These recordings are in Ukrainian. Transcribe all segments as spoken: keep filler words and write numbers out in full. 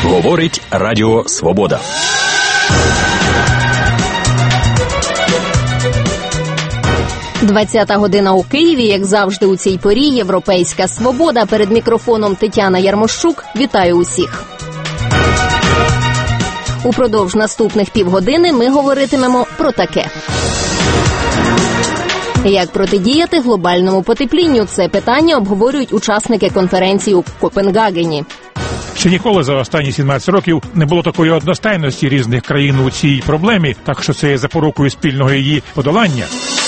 Говорить Радіо Свобода. двадцята година у Києві, як завжди у цій порі, Європейська Свобода. Перед мікрофоном Тетяна Ярмощук. Вітаю усіх. Упродовж наступних півгодини ми говоритимемо про таке. Як протидіяти глобальному потеплінню? Це питання обговорюють учасники конференції у Копенгагені. Ще ніколи за останні сімнадцять років не було такої одностайності різних країн у цій проблемі, так що це є запорукою спільного її подолання.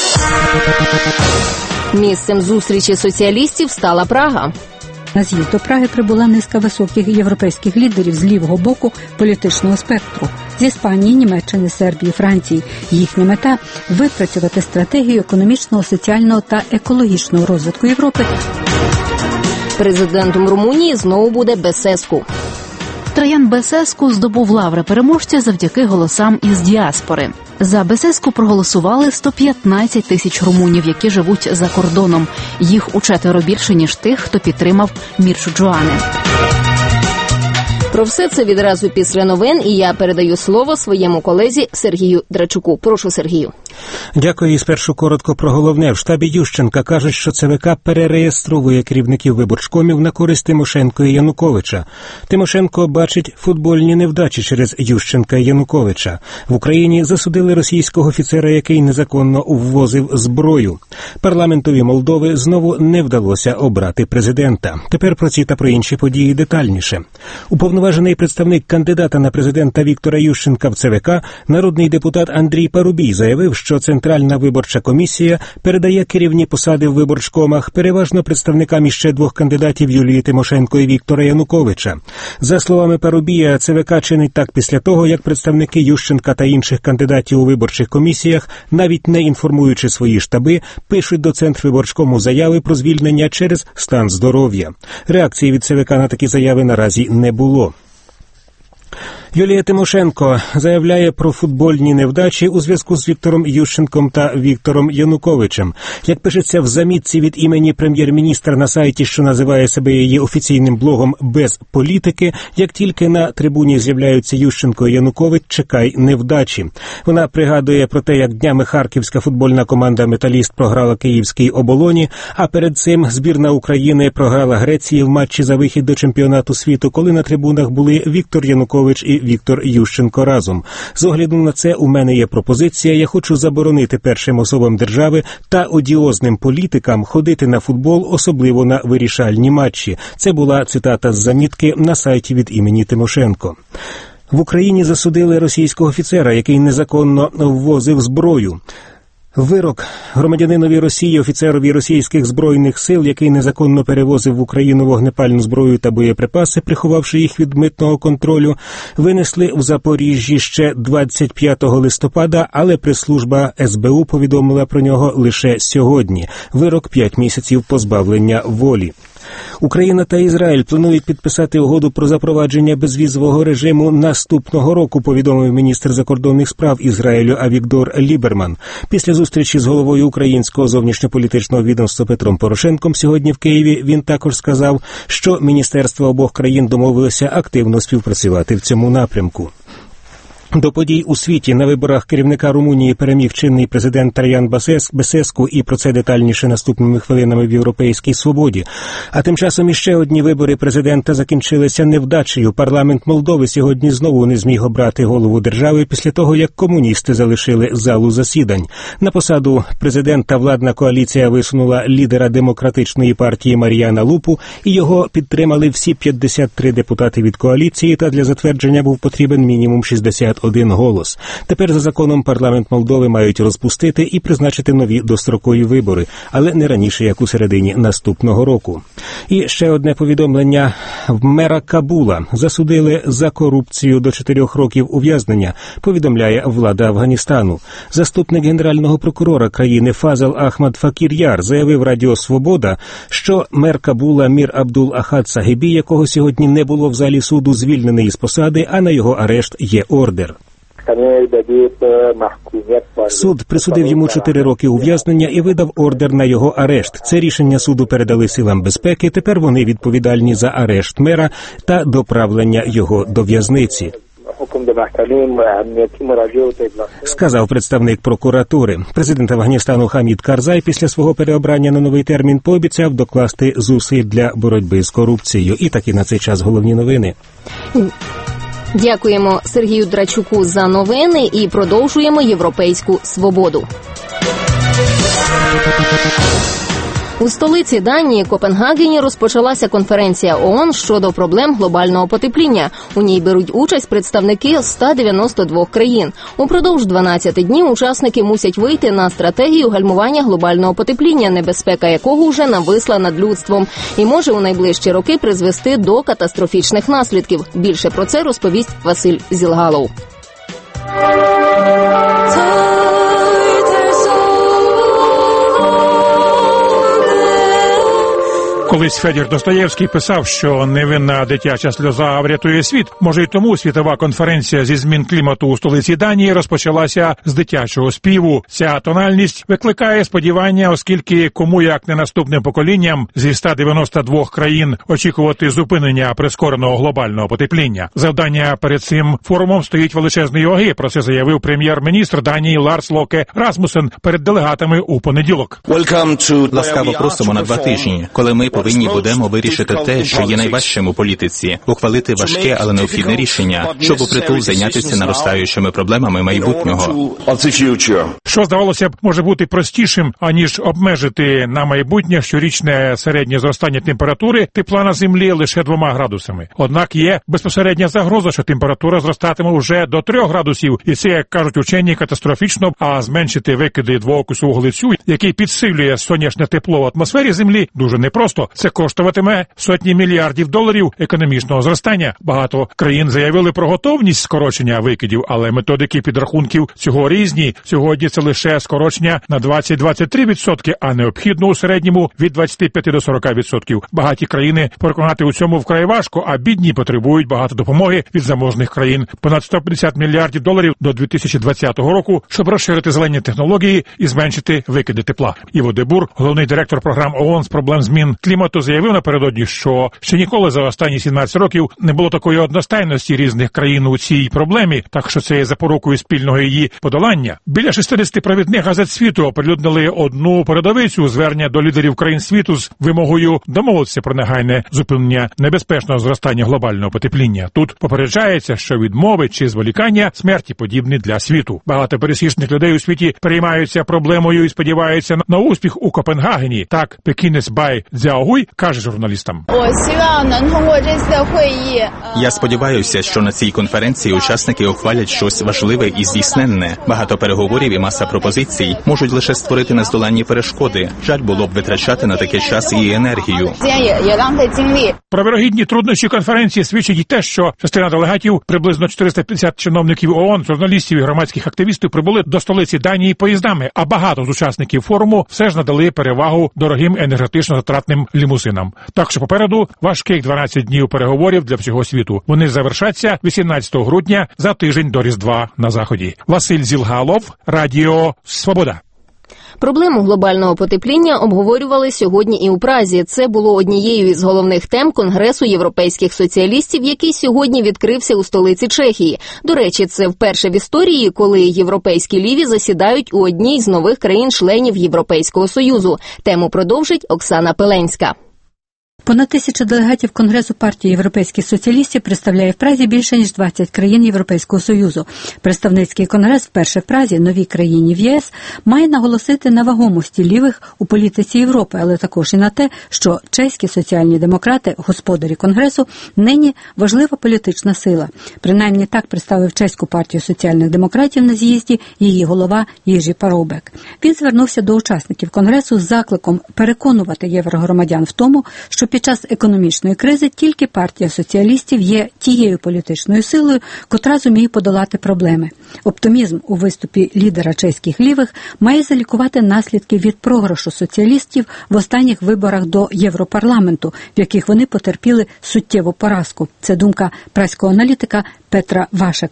Місцем зустрічі соціалістів стала Прага. На з'їзд до Праги прибула низка високих європейських лідерів з лівого боку політичного спектру – з Іспанії, Німеччини, Сербії, Франції. Їхня мета – випрацювати стратегію економічного, соціального та екологічного розвитку Європи. Президентом Румунії знову буде Бесеску. Траян Бесеску здобув лаври переможця завдяки голосам із діаспори. За Бесеску проголосували сто п'ятнадцять тисяч румунів, які живуть за кордоном. Їх учетверо більше, ніж тих, хто підтримав Мірчу Джоане. Про все це відразу після новин, і я передаю слово своєму колезі Сергію Драчуку. Прошу, Сергію. Дякую. І спершу коротко про головне. В штабі Ющенка кажуть, що ЦВК перереєстровує керівників виборчкомів на користь Тимошенко і Януковича. Тимошенко бачить футбольні невдачі через Ющенка і Януковича. В Україні засудили російського офіцера, який незаконно ввозив зброю. Парламентові Молдови знову не вдалося обрати президента. Тепер про ці та про інші події детальніше. Уповноважений представник кандидата на президента Віктора Ющенка в ЦВК, народний депутат Андрій Парубій, заявив, що Центральна виборча комісія передає керівні посади в виборчкомах переважно представникам іще двох кандидатів Юлії Тимошенко і Віктора Януковича. За словами Парубія, ЦВК чинить так після того, як представники Ющенка та інших кандидатів у виборчих комісіях, навіть не інформуючи свої штаби, пишуть до Центрвиборчкому заяви про звільнення через стан здоров'я. Реакції від ЦВК на такі заяви наразі не було. Юлія Тимошенко заявляє про футбольні невдачі у зв'язку з Віктором Ющенком та Віктором Януковичем. Як пишеться в замітці від імені прем'єр-міністра на сайті, що називає себе її офіційним блогом «Без політики», як тільки на трибуні з'являються Ющенко і Янукович, чекай невдачі. Вона пригадує про те, як днями харківська футбольна команда «Металіст» програла київській «Оболоні», а перед цим збірна України програла Греції в матчі за вихід до чемпіонату світу, коли на трибунах були Віктор Янукович і Віктор Ющенко разом. З огляду на це у мене є пропозиція. Я хочу заборонити першим особам держави та одіозним політикам ходити на футбол, особливо на вирішальні матчі. Це була цитата з замітки на сайті від імені Тимошенко. В Україні засудили російського офіцера, який незаконно ввозив зброю. Вирок громадянинові Росії, офіцерові російських збройних сил, який незаконно перевозив в Україну вогнепальну зброю та боєприпаси, приховавши їх від митного контролю, винесли в Запоріжжі ще двадцять п'ятого листопада, але прес-служба ес бе у повідомила про нього лише сьогодні. Вирок – п'ять місяців позбавлення волі. Україна та Ізраїль планують підписати угоду про запровадження безвізового режиму наступного року, повідомив міністр закордонних справ Ізраїлю Авігдор Ліберман. Після зустрічі з головою українського зовнішньополітичного відомства Петром Порошенком сьогодні в Києві він також сказав, що міністерства обох країн домовилися активно співпрацювати в цьому напрямку. До подій у світі на виборах керівника Румунії переміг чинний президент Траян Бесеску, і про це детальніше наступними хвилинами в Європейській Свободі. А тим часом іще одні вибори президента закінчилися невдачею. Парламент Молдови сьогодні знову не зміг обрати голову держави після того, як комуністи залишили залу засідань. На посаду президента владна коаліція висунула лідера демократичної партії Мар'яна Лупу, і його підтримали всі п'ятдесят три депутати від коаліції, та для затвердження був потрібен мінімум шістдесят один голос. Тепер за законом парламент Молдови мають розпустити і призначити нові дострокові вибори, але не раніше, як у середині наступного року. І ще одне повідомлення. Мера Кабула засудили за корупцію до чотирьох років ув'язнення, повідомляє влада Афганістану. Заступник генерального прокурора країни Фазал Ахмад Факір-Яр заявив Радіо Свобода, що мер Кабула Мір Абдул Ахад Сагібі, якого сьогодні не було в залі суду, звільнений із посади, а на його арешт є ордер. Суд присудив йому чотири роки ув'язнення і видав ордер на його арешт. Це рішення суду передали силам безпеки. Тепер вони відповідальні за арешт мера та доправлення його до в'язниці, сказав представник прокуратури. Президент Афганістану Хамід Карзай після свого переобрання на новий термін пообіцяв докласти зусиль для боротьби з корупцією. І таки на цей час головні новини. Дякуємо Сергію Драчуку за новини і продовжуємо європейську свободу. У столиці Данії Копенгагені розпочалася конференція ООН щодо проблем глобального потепління. У ній беруть участь представники ста дев'яноста двох країн. Упродовж дванадцяти днів учасники мусять вийти на стратегію гальмування глобального потепління, небезпека якого вже нависла над людством і може у найближчі роки призвести до катастрофічних наслідків. Більше про це розповість Василь Зілгалов. Колись Федір Достоєвський писав, що невинна дитяча сльоза врятує світ. Може й тому світова конференція зі змін клімату у столиці Данії розпочалася з дитячого співу. Ця тональність викликає сподівання, оскільки кому як не наступним поколінням зі ста дев'яноста двох країн очікувати зупинення прискореного глобального потепління. Завдання перед цим форумом стоїть величезної ваги. Про це заявив прем'єр-міністр Данії Ларс Локе Расмусен перед делегатами у понеділок. Ласкаво просимо на два тижні, коли ми повинні будемо вирішити те, що є найважчим у політиці – ухвалити важке, але необхідне рішення, щоб упритул зайнятися наростаючими проблемами майбутнього. Що, здавалося б, може бути простішим, аніж обмежити на майбутнє щорічне середнє зростання температури тепла на землі лише двома градусами. Однак є безпосередня загроза, що температура зростатиме вже до трьох градусів, і це, як кажуть учені, катастрофічно, а зменшити викиди двоокису вуглецю, який підсилює сонячне тепло в атмосфері землі, дуже непросто. Це коштуватиме сотні мільярдів доларів економічного зростання. Багато країн заявили про готовність скорочення викидів, але методики підрахунків цього різні. Сьогодні це лише скорочення на двадцять - двадцять три відсотки, а необхідно у середньому від двадцяти п'яти до сорока відсотків. Багаті країни переконати у цьому вкрай важко, а бідні потребують багато допомоги від заможних країн. Понад сто п'ятдесят мільярдів доларів до дві тисячі двадцятого року, щоб розширити зелені технології і зменшити викиди тепла. Іво де Бур, головний директор програм ООН з проблем змін клімату, заявив напередодні, що ще ніколи за останні сімнадцять років не було такої одностайності різних країн у цій проблемі, так що це є запорукою спільного її подолання. Біля шістдесят провідних газет світу оприлюднили одну передовицю звернення до лідерів країн світу з вимогою домовитися про негайне зупинення небезпечного зростання глобального потепління. Тут попереджається, що відмови чи зволікання смерті подібні для світу. Багато пересічних людей у світі переймаються проблемою і сподіваються на успіх у Копенгагені. Так, пекінець Бай Цзяогуй каже журналістам. Я сподіваюся, що на цій конференції учасники ухвалять щось важливе і здійсненне. Багато переговорів і маса пропозицій можуть лише створити нездоланні перешкоди. Жаль було б витрачати на таке час і енергію. Про вірогідні труднощі конференції свідчить і те, що частина делегатів, приблизно чотириста п'ятдесят чиновників ООН, журналістів і громадських активістів прибули до столиці Данії поїздами, а багато з учасників форуму все ж надали перевагу дорогим енергетично затратним лімузинам. Так що попереду важких дванадцять днів переговорів для всього світу. Вони завершаться вісімнадцятого грудня, за тиждень до Різдва на Заході. Василь Зілгалов, Радіо Свобода. Проблему глобального потепління обговорювали сьогодні і у Празі. Це було однією із головних тем Конгресу європейських соціалістів, який сьогодні відкрився у столиці Чехії. До речі, це вперше в історії, коли європейські ліві засідають у одній з нових країн-членів Європейського Союзу. Тему продовжить Оксана Пеленська. Понад тисяча делегатів Конгресу партії європейських соціалістів представляє в Празі більше ніж двадцять країн Європейського Союзу. Представницький конгрес вперше в Празі, новій країні в ЄС, має наголосити на вагомості лівих у політиці Європи, але також і на те, що чеські соціальні демократи, господарі конгресу, нині важлива політична сила. Принаймні так представив чеську партію соціальних демократів на з'їзді її голова Єжі Парубек. Він звернувся до учасників конгресу з закликом переконувати єврогромадян в тому, що під час економічної кризи тільки партія соціалістів є тією політичною силою, котра зуміє подолати проблеми. Оптимізм у виступі лідера чеських лівих має залікувати наслідки від програшу соціалістів в останніх виборах до Європарламенту, в яких вони потерпіли суттєву поразку. Це думка праського аналітика Петра Вашека.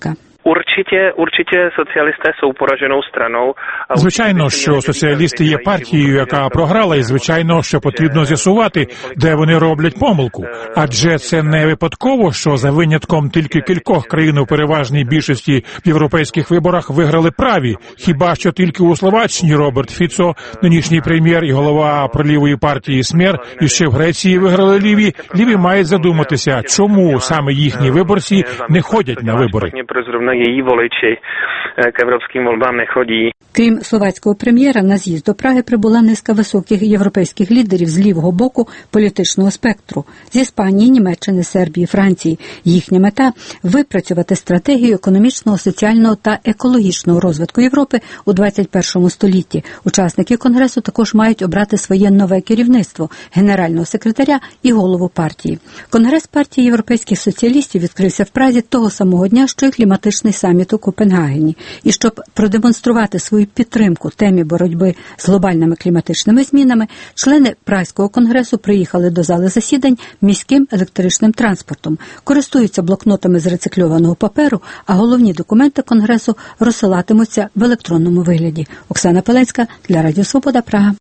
Určitě, určitě соціалісти jsou пораженою страною. Звичайно, що соціалісти є партією, яка програла, і звичайно, що потрібно з'ясувати, де вони роблять помилку. Адже це не випадково, що за винятком тільки кількох країн у переважній більшості в європейських виборах виграли праві. Хіба що тільки у Словаччині Роберт Фіцо, нинішній прем'єр і голова пролівої партії СМЕР, і ще в Греції виграли ліві. Ліві мають задуматися, чому саме їхні виборці не ходять на вибори. Її воличі к європейським волбам не ходять. Крім словацького прем'єра, на з'їзд до Праги прибула низка високих європейських лідерів з лівого боку політичного спектру – з Іспанії, Німеччини, Сербії, Франції. Їхня мета – випрацювати стратегію економічного, соціального та екологічного розвитку Європи у двадцять першому столітті. Учасники Конгресу також мають обрати своє нове керівництво – генерального секретаря і голову партії. Конгрес партії європейських соціалістів відкрився в Празі того самого дня, що й кліматичний саміт у Копенгагені. І щоб продемонструвати свою підтримку темі боротьби з глобальними кліматичними змінами, члени Празького конгресу приїхали до зали засідань міським електричним транспортом, користуються блокнотами з рецикльованого паперу, а головні документи конгресу розсилатимуться в електронному вигляді. Оксана Пеленська для Радіо Свобода, Прага.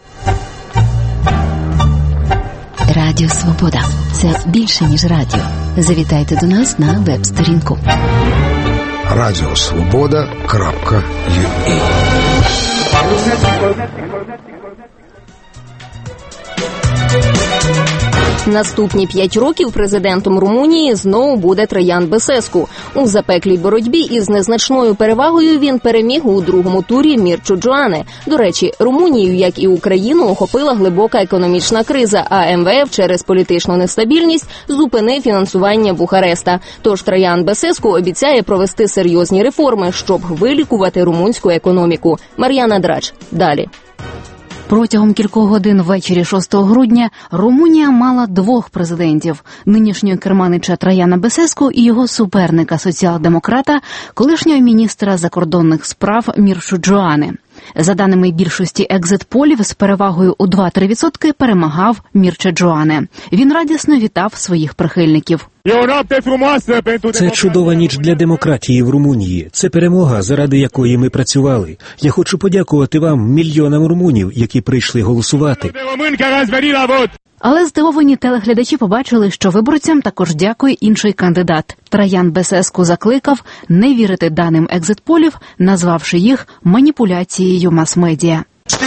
Радіо Свобода – це більше, ніж радіо. Завітайте до нас на веб-сторінку. радіо свобода крапка ю а. Наступні п'ять років президентом Румунії знову буде Траян Бесеску. У запеклій боротьбі із незначною перевагою він переміг у другому турі Мірчу Джоане. До речі, Румунію, як і Україну, охопила глибока економічна криза, а ем ве еф через політичну нестабільність зупинив фінансування Бухареста. Тож Траян Бесеску обіцяє провести серйозні реформи, щоб вилікувати румунську економіку. Мар'яна Драч. Далі. Протягом кількох годин ввечері шостого грудня Румунія мала двох президентів – нинішнього керманича Траяна Бесеску і його суперника, соціал-демократа, колишнього міністра закордонних справ Мірчу Джоане. За даними більшості екзит-полів, з перевагою у два-три відсотки перемагав Мірча Джоане. Він радісно вітав своїх прихильників. Це чудова ніч для демократії в Румунії. Це перемога, заради якої ми працювали. Я хочу подякувати вам, мільйонам румунів, які прийшли голосувати. Але здивовані телеглядачі побачили, що виборцям також дякує інший кандидат. Траян Бесеску закликав не вірити даним екзит-полів, назвавши їх маніпуляцією мас-медіа.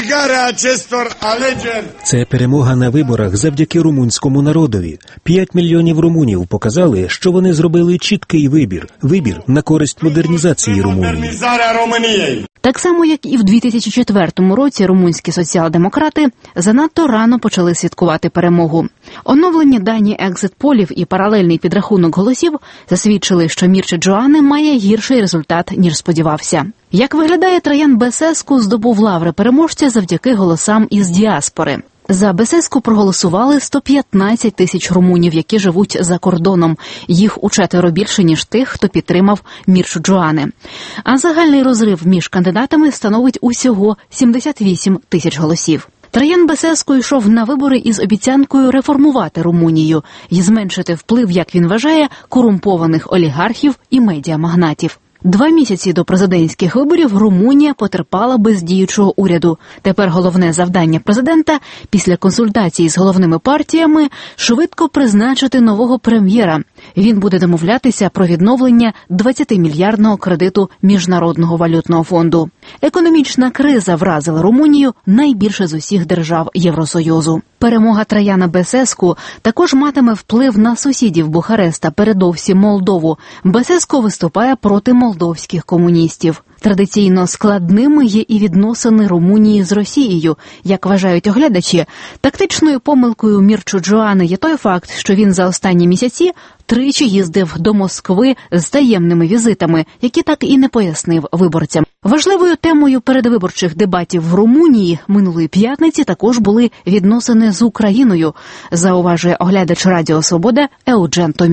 Це перемога на виборах завдяки румунському народові. П'ять мільйонів румунів показали, що вони зробили чіткий вибір. Вибір на користь модернізації Румунії. Так само, як і в дві тисячі четвертому році румунські соціал-демократи занадто рано почали святкувати перемогу. Оновлені дані екзит-полів і паралельний підрахунок голосів засвідчили, що Мірча Джоане має гірший результат, ніж сподівався. Як виглядає, Траян Бесеску здобув лаври переможця завдяки голосам із діаспори. За Бесеску проголосували сто п'ятнадцять тисяч румунів, які живуть за кордоном. Їх учетеро більше, ніж тих, хто підтримав Мірчу Джоане. А загальний розрив між кандидатами становить усього сімдесят вісім тисяч голосів. Траян Бесеску йшов на вибори із обіцянкою реформувати Румунію і зменшити вплив, як він вважає, корумпованих олігархів і медіамагнатів. Два місяці до президентських виборів Румунія потерпала без діючого уряду. Тепер головне завдання президента після консультацій з головними партіями – швидко призначити нового прем'єра. Він буде домовлятися про відновлення двадцятимільярдного кредиту Міжнародного валютного фонду. Економічна криза вразила Румунію найбільше з усіх держав Євросоюзу. Перемога Траяна Бесеску також матиме вплив на сусідів Бухареста, передовсім Молдову. Бесеску виступає проти молдовських комуністів. Традиційно складними є і відносини Румунії з Росією. Як вважають оглядачі, тактичною помилкою Мірчу Джоане є той факт, що він за останні місяці тричі їздив до Москви з таємними візитами, які так і не пояснив виборцям. Важливою темою передвиборчих дебатів в Румунії минулої п'ятниці також були відносини з Україною, зауважує оглядач Радіо Свобода Еуджен Томюк.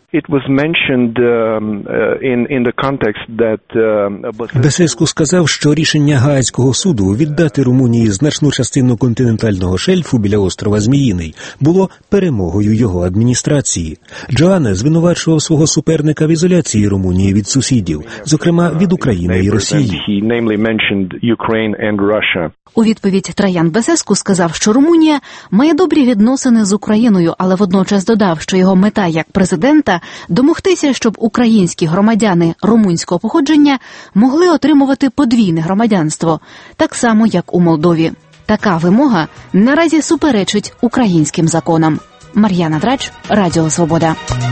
Бесеску сказав, що рішення Гаазького суду віддати Румунії значну частину континентального шельфу біля острова Зміїний було перемогою його адміністрації. Джоане звинувачував свого суперника в ізоляції Румунії від сусідів, зокрема від України і Росії. У відповідь Траян Бесеску сказав, що Румунія має добрі відносини з Україною, але водночас додав, що його мета як президента – домогтися, щоб українські громадяни румунського походження могли отримувати подвійне громадянство, так само, як у Молдові. Така вимога наразі суперечить українським законам. Мар'яна Драч, Радіо Свобода.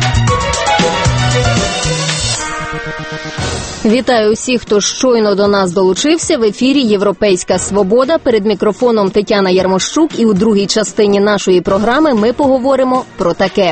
Вітаю усіх, хто щойно до нас долучився. В ефірі «Європейська свобода». Перед мікрофоном Тетяна Ярмощук. І у другій частині нашої програми ми поговоримо про таке.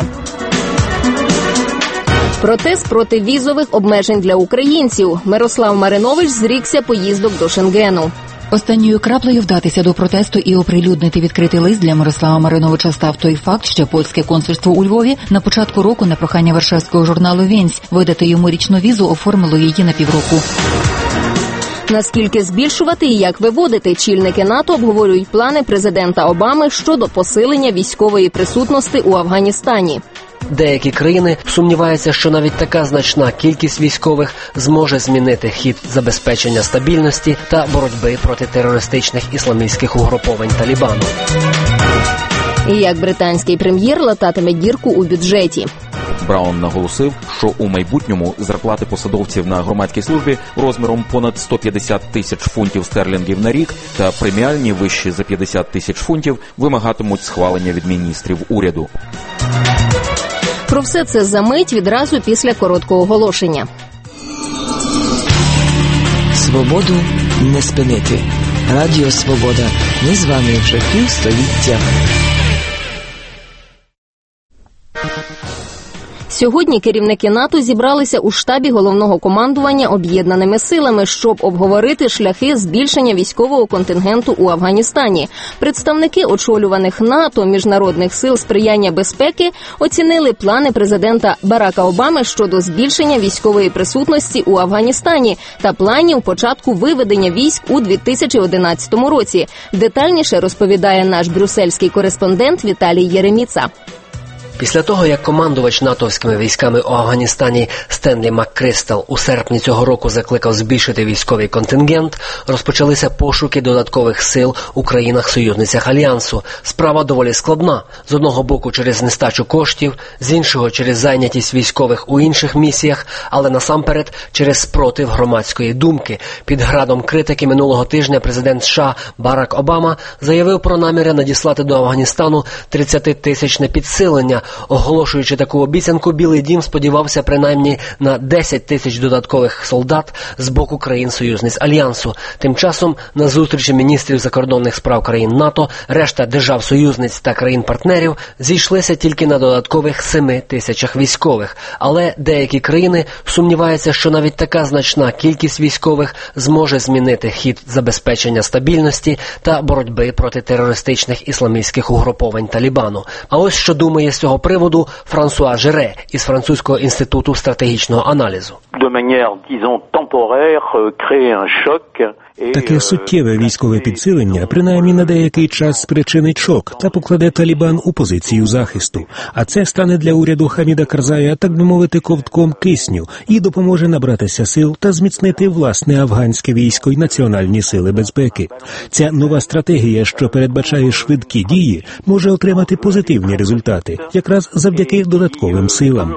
Протест проти візових обмежень для українців. Мирослав Маринович зрікся поїздок до Шенгену. Останньою краплею вдатися до протесту і оприлюднити відкритий лист для Мирослава Мариновича став той факт, що польське консульство у Львові на початку року на прохання варшавського журналу «Вєнць» видати йому річну візу оформило її на півроку. Наскільки збільшувати і як виводити, чільники НАТО обговорюють плани президента Обами щодо посилення військової присутності у Афганістані. Деякі країни сумніваються, що навіть така значна кількість військових зможе змінити хід забезпечення стабільності та боротьби проти терористичних ісламістських угруповань Талібану. І як британський прем'єр лататиме дірку у бюджеті. Браун наголосив, що у майбутньому зарплати посадовців на громадській службі розміром понад сто п'ятдесят тисяч фунтів стерлінгів на рік та преміальні вищі за п'ятдесят тисяч фунтів вимагатимуть схвалення від міністрів уряду. Про все це за мить відразу після короткого оголошення. Свободу не спинити. Радіо Свобода. Ми з вами вже півстоліття. Сьогодні керівники НАТО зібралися у штабі головного командування об'єднаними силами, щоб обговорити шляхи збільшення військового контингенту у Афганістані. Представники очолюваних НАТО міжнародних сил сприяння безпеки оцінили плани президента Барака Обами щодо збільшення військової присутності у Афганістані та планів початку виведення військ у дві тисячі одинадцятому році. Детальніше розповідає наш брюссельський кореспондент Віталій Єреміца. Після того, як командувач натовськими військами у Афганістані Стенлі МакКристал у серпні цього року закликав збільшити військовий контингент, розпочалися пошуки додаткових сил у країнах-союзницях Альянсу. Справа доволі складна. З одного боку через нестачу коштів, з іншого через зайнятість військових у інших місіях, але насамперед через спротив громадської думки. Під градом критики минулого тижня президент США Барак Обама заявив про наміри надіслати до Афганістану тридцятитисячне підсилення. Оголошуючи таку обіцянку, Білий дім сподівався принаймні на десять тисяч додаткових солдат з боку країн-союзниць Альянсу. Тим часом на зустрічі міністрів закордонних справ країн НАТО решта держав-союзниць та країн-партнерів зійшлися тільки на додаткових семи тисячах військових. Але деякі країни сумніваються, що навіть така значна кількість військових зможе змінити хід забезпечення стабільності та боротьби проти терористичних ісламістських угруповань Талібану. А ось що думає з цього приводу Франсуа Жере із Французького інституту стратегічного аналізу. Таке суттєве військове підсилення принаймні на деякий час спричинить шок та покладе Талібан у позицію захисту. А це стане для уряду Хаміда Карзая, так би мовити, ковтком кисню і допоможе набратися сил та зміцнити власне афганське військо й національні сили безпеки. Ця нова стратегія, що передбачає швидкі дії, може отримати позитивні результати, якраз завдяки додатковим силам.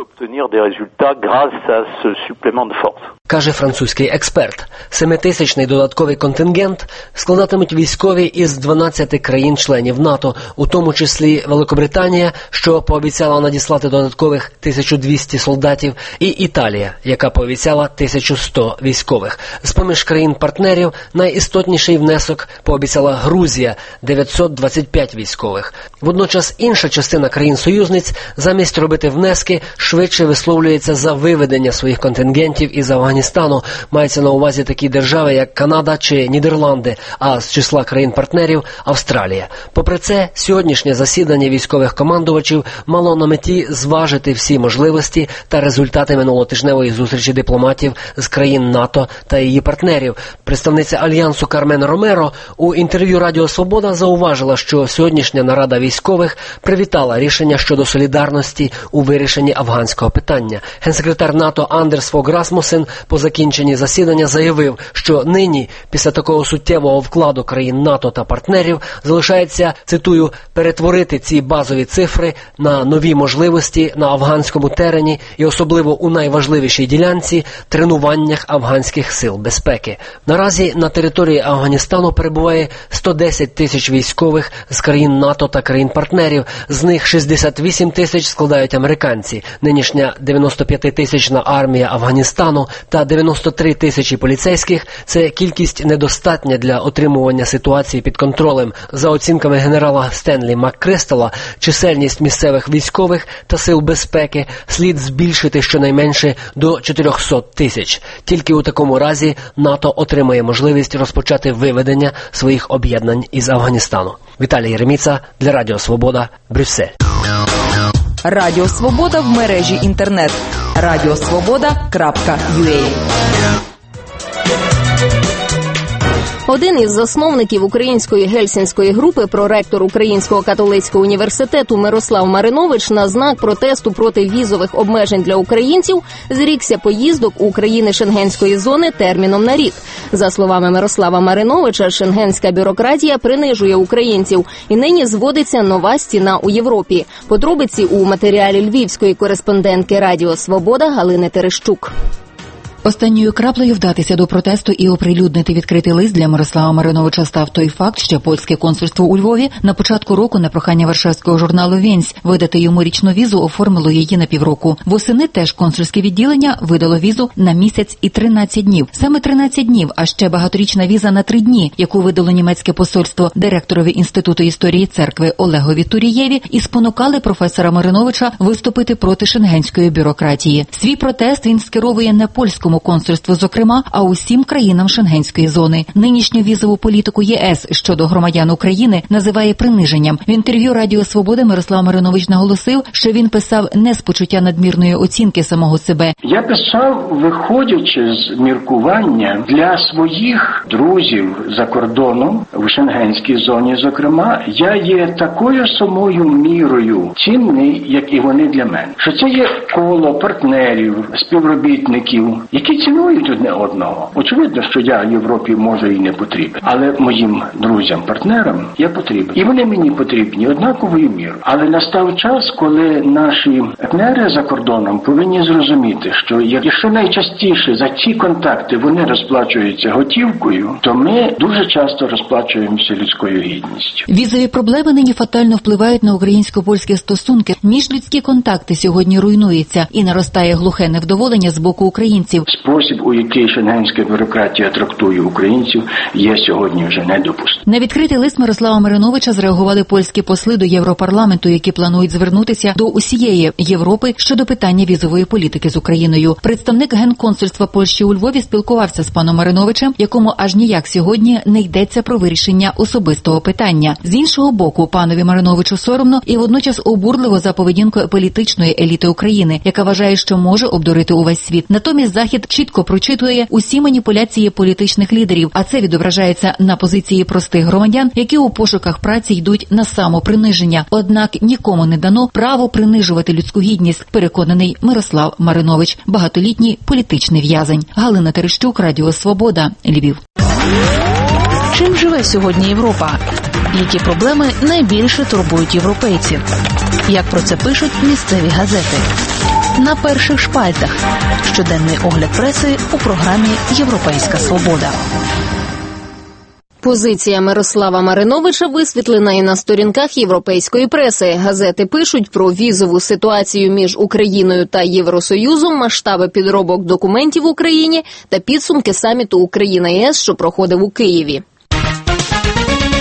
Каже французький експерт. Семитисячний додатковий контингент складатимуть військові із дванадцяти країн-членів НАТО, у тому числі Великобританія, що пообіцяла надіслати додаткових тисячу двісті солдатів, і Італія, яка пообіцяла тисячу сто військових. З-поміж країн-партнерів найістотніший внесок пообіцяла Грузія – дев'ятсот двадцять п'ять військових. Водночас інша частина країн-союзниць замість робити внески швидше висловлюється за виведення своїх контингентів із Афганістану Афганістану мається на увазі такі держави, як Канада чи Нідерланди, а з числа країн-партнерів – Австралія. Попри це, сьогоднішнє засідання військових командувачів мало на меті зважити всі можливості та результати минулотижневої зустрічі дипломатів з країн НАТО та її партнерів. Представниця Альянсу Кармен Ромеро у інтерв'ю Радіо Свобода зауважила, що сьогоднішня нарада військових привітала рішення щодо солідарності у вирішенні афганського питання. Генсекретар НАТО Андерс Фог Расмусен по закінченні засідання заявив, що нині, після такого суттєвого вкладу країн НАТО та партнерів, залишається, цитую, перетворити ці базові цифри на нові можливості на афганському терені і особливо у найважливішій ділянці – тренуваннях афганських сил безпеки. Наразі на території Афганістану перебуває сто десять тисяч військових з країн НАТО та країн-партнерів, з них шістдесят вісім тисяч складають американці. Нинішня дев'яносто п'ятитисячна армія Афганістану та дев'яносто три тисячі поліцейських – це кількість недостатня для отримування ситуації під контролем. За оцінками генерала Стенлі МакКристала, чисельність місцевих військових та сил безпеки слід збільшити щонайменше до чотирьохсот тисяч. Тільки у такому разі НАТО отримає можливість розпочати виведення своїх об'єднань із Афганістану. Віталій Єреміца для Радіо Свобода, Брюссель. Радіо Свобода в мережі інтернет. радіосвобода крапка ю а. Один із засновників української гельсінської групи, проректор Українського католицького університету Мирослав Маринович на знак протесту проти візових обмежень для українців зрікся поїздок у країни Шенгенської зони терміном на рік. За словами Мирослава Мариновича, шенгенська бюрократія принижує українців і нині зводиться нова стіна у Європі. Подробиці у матеріалі львівської кореспондентки Радіо Свобода Галини Терещук. Останньою краплею вдатися до протесту і оприлюднити відкритий лист для Мирослава Мариновича став той факт, що польське консульство у Львові на початку року на прохання варшавського журналу «Вєнсь» видати йому річну візу оформило її на півроку. Восени теж консульське відділення видало візу на місяць і тринадцять днів. Саме тринадцять днів, а ще багаторічна віза на три дні, яку видало німецьке посольство директорові Інституту історії церкви Олегові Турієві, і спонукали професора Мариновича виступити проти шенгенської бюрократії. Свій протест він скеровує не польському консульству, зокрема, а усім країнам шенгенської зони. Нинішню візову політику ЄС щодо громадян України називає приниженням. В інтерв'ю Радіо Свобода Мирослав Маринович наголосив, що він писав не з почуття надмірної оцінки самого себе. Я писав, виходячи з міркування для своїх друзів за кордоном, в шенгенській зоні, зокрема, я є такою самою мірою цінний, як і вони для мене. Що це є коло партнерів, співробітників, які цінують одне одного. Очевидно, що я Європі може і не потрібен, але моїм друзям-партнерам я потрібен. І вони мені потрібні однаковою мірою. Але настав час, коли наші партнери за кордоном повинні зрозуміти, що якщо найчастіше за ці контакти вони розплачуються готівкою, то ми дуже часто розплачуємося людською гідністю. Візові проблеми нині фатально впливають на українсько-польські стосунки. Міжлюдські контакти сьогодні руйнуються і наростає глухе невдоволення з боку українців. Спосіб, у який шенгенська бюрократія трактує українців, є сьогодні вже недопустимим. На відкритий лист Мирослава Мариновича зреагували польські посли до Європарламенту, які планують звернутися до усієї Європи щодо питання візової політики з Україною. Представник Генконсульства Польщі у Львові спілкувався з паном Мариновичем, якому аж ніяк сьогодні не йдеться про вирішення особистого питання. З іншого боку, панові Мариновичу соромно і водночас обурливо за поведінкою політичної еліти України, яка вважає, що може обдурити увесь світ. Натомість Захід чітко прочитує усі маніпуляції політичних лідерів, а це відображається на позиції простих громадян, які у пошуках праці йдуть на самоприниження. Однак нікому не дано право принижувати людську гідність, переконаний Мирослав Маринович, багатолітній політичний в'язень. Галина Терещук, Радіо Свобода, Львів. Чим живе сьогодні Європа? Які проблеми найбільше турбують європейців? Як про це пишуть місцеві газети? На перших шпальтах. Щоденний огляд преси у програмі «Європейська свобода». Позиція Мирослава Мариновича висвітлена і на сторінках європейської преси. Газети пишуть про візову ситуацію між Україною та Євросоюзом, масштаби підробок документів в Україні та підсумки саміту Україна-ЄС, що проходив у Києві.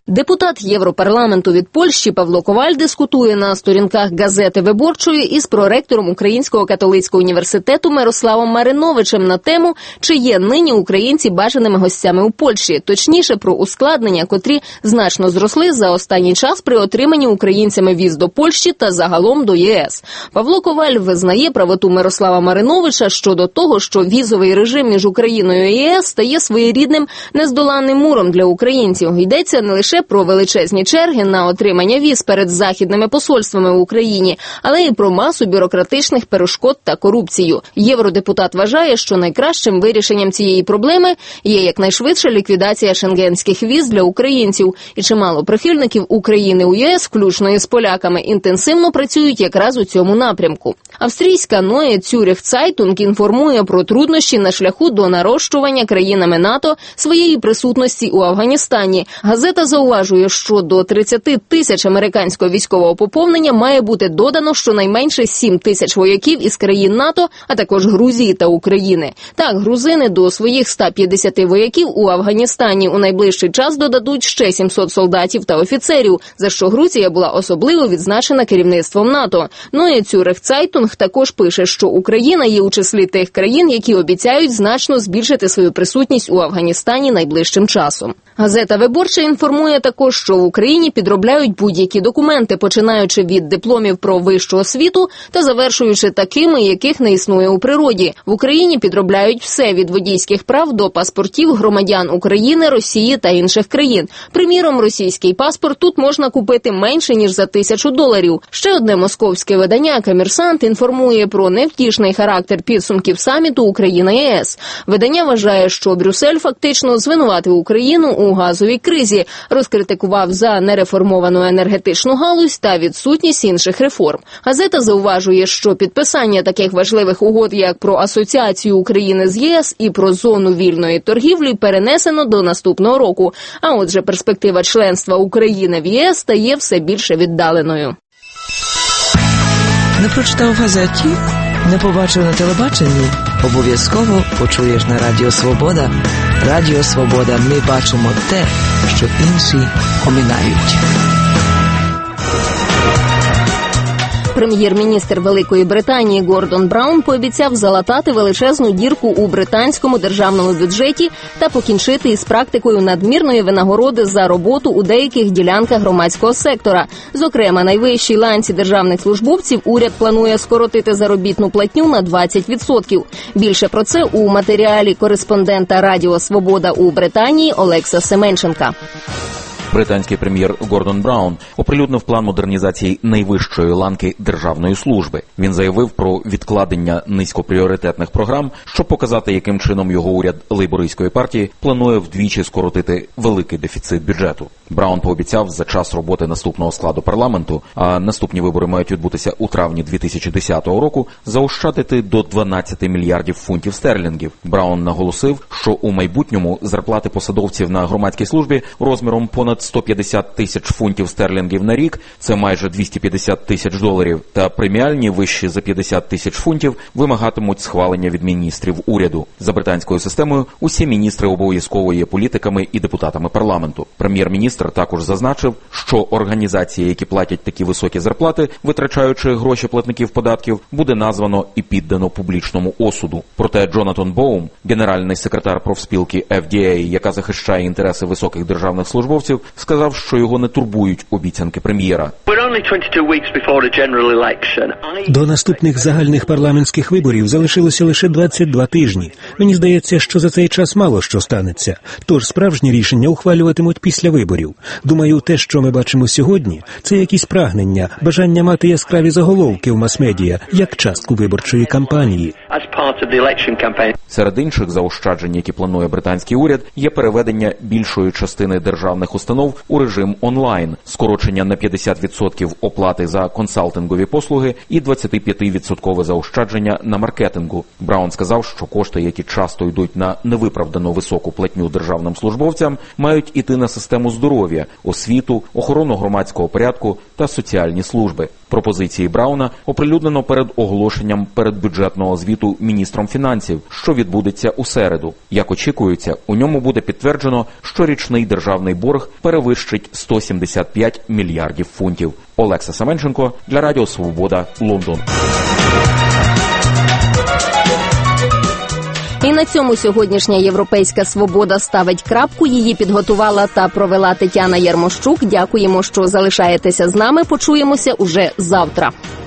Депутат Європарламенту від Польщі Павло Коваль дискутує на сторінках газети «Виборчої» із проректором Українського католицького університету Мирославом Мариновичем на тему, чи є нині українці бажаними гостями у Польщі, точніше про ускладнення, котрі значно зросли за останній час при отриманні українцями віз до Польщі та загалом до ЄС. Павло Коваль визнає правоту Мирослава Мариновича щодо того, що візовий режим між Україною і ЄС стає своєрідним нездоланним муром для українців. Йдеться не лише про величезні черги на отримання віз перед західними посольствами в Україні, але й про масу бюрократичних перешкод та корупцію. Євродепутат вважає, що найкращим вирішенням цієї проблеми є якнайшвидша ліквідація шенгенських віз для українців. І чимало прихильників України у ЄС, включно із поляками, інтенсивно працюють якраз у цьому напрямку. Австрійська Neue Zürich Zeitung інформує про труднощі на шляху до нарощування країнами НАТО своєї присутності у Афганістані. Газета зауважує, що до тридцяти тисяч американського військового поповнення має бути додано щонайменше сім тисяч вояків із країн НАТО, а також Грузії та України. Так, грузини до своїх ста п'ятдесяти вояків у Афганістані у найближчий час додадуть ще сімсот солдатів та офіцерів, за що Грузія була особливо відзначена керівництвом НАТО. Neue Zürich Zeitung також пише, що Україна є у числі тих країн, які обіцяють значно збільшити свою присутність у Афганістані найближчим часом. Газета «Виборча» інформує також, що в Україні підробляють будь-які документи, починаючи від дипломів про вищу освіту та завершуючи такими, яких не існує у природі. В Україні підробляють все від водійських прав до паспортів громадян України, Росії та інших країн. Приміром, російський паспорт тут можна купити менше, ніж за тисячу доларів. Ще одне московське видання «Комерсант» інформує про невтішний характер підсумків саміту Україна-ЄС. Видання вважає, що Брюссель фактично звинуватив Україну у газовій кризі, розкритикував за нереформовану енергетичну галузь та відсутність інших реформ. Газета зауважує, що підписання таких важливих угод, як про асоціацію України з ЄС і про зону вільної торгівлі, перенесено до наступного року, а отже перспектива членства України в ЄС стає все більше віддаленою. Не прочитав в газеті? Не побачив на телебаченні? Обов'язково почуєш на Радіо Свобода. Радіо Свобода. Ми бачимо те, що інші оминають. Прем'єр-міністр Великої Британії Гордон Браун пообіцяв залатати величезну дірку у британському державному бюджеті та покінчити із практикою надмірної винагороди за роботу у деяких ділянках громадського сектора. Зокрема, найвищій ланці державних службовців уряд планує скоротити заробітну платню на двадцять відсотків. Більше про це у матеріалі кореспондента Радіо Свобода у Британії Олекса Семенченка. Британський прем'єр Гордон Браун оприлюднив план модернізації найвищої ланки державної служби. Він заявив про відкладення низькопріоритетних програм, щоб показати, яким чином його уряд лейбористської партії планує вдвічі скоротити великий дефіцит бюджету. Браун пообіцяв за час роботи наступного складу парламенту, а наступні вибори мають відбутися у травні дві тисячі десятого року, заощадити до дванадцяти мільярдів фунтів стерлінгів. Браун наголосив, що у майбутньому зарплати посадовців на громадській службі розміром понад сто п'ятдесят тисяч фунтів стерлінгів на рік, це майже двісті п'ятдесят тисяч доларів, та преміальні вищі за п'ятдесят тисяч фунтів вимагатимуть схвалення від міністрів уряду. За британською системою усі міністри обов'язково є політиками і депутатами парламенту. Прем'єр-міністр також зазначив, що організації, які платять такі високі зарплати, витрачаючи гроші платників податків, буде названо і піддано публічному осуду. Проте Джонатан Боум, генеральний секретар профспілки еф ді ей, яка захищає інтереси високих державних службовців, сказав, що його не турбують обіцянки прем'єра. До наступних загальних парламентських виборів залишилося лише двадцять два тижні. Мені здається, що за цей час мало що станеться. Тож справжні рішення ухвалюватимуть після виборів. Думаю, те, що ми бачимо сьогодні, це якісь прагнення, бажання мати яскраві заголовки в мас-медіа, як частку виборчої кампанії. Серед інших заощаджень, які планує британський уряд, є переведення більшої частини державних установ у режим онлайн, скорочення на п'ятдесят відсотків оплати за консалтингові послуги і двадцять п'ять відсотків заощадження на маркетингу. Браун сказав, що кошти, які часто йдуть на невиправдано високу платню державним службовцям, мають іти на систему здоров'я, освіту, охорону громадського порядку та соціальні служби. Пропозиції Брауна оприлюднено перед оголошенням передбюджетного звіту міністром фінансів, що відбудеться у середу. Як очікується, у ньому буде підтверджено, що річний державний борг перевищить сто сімдесят п'ять мільярдів фунтів. Олекса Семенченко для Радіо Свобода, Лондон. І на цьому сьогоднішня «Європейська свобода» ставить крапку. Її підготувала та провела Тетяна Ярмощук. Дякуємо, що залишаєтеся з нами. Почуємося уже завтра.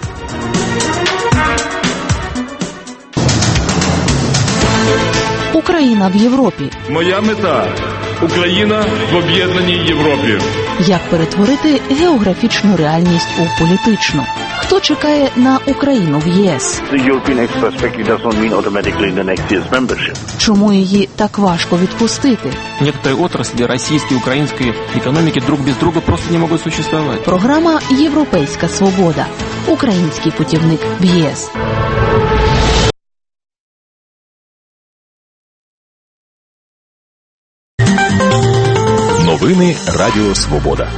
Україна в Європі. Моя мета – Україна в об'єднаній Європі. Як перетворити географічну реальність у політичну? Хто чекає на Україну в ЄС? Чому її так важко відпустити? Некоторые отрасли российской и украинской экономики друг без друга просто не могут существовать. Програма «Європейська свобода». Український путівник в ЄС. Новини Радіо Свобода.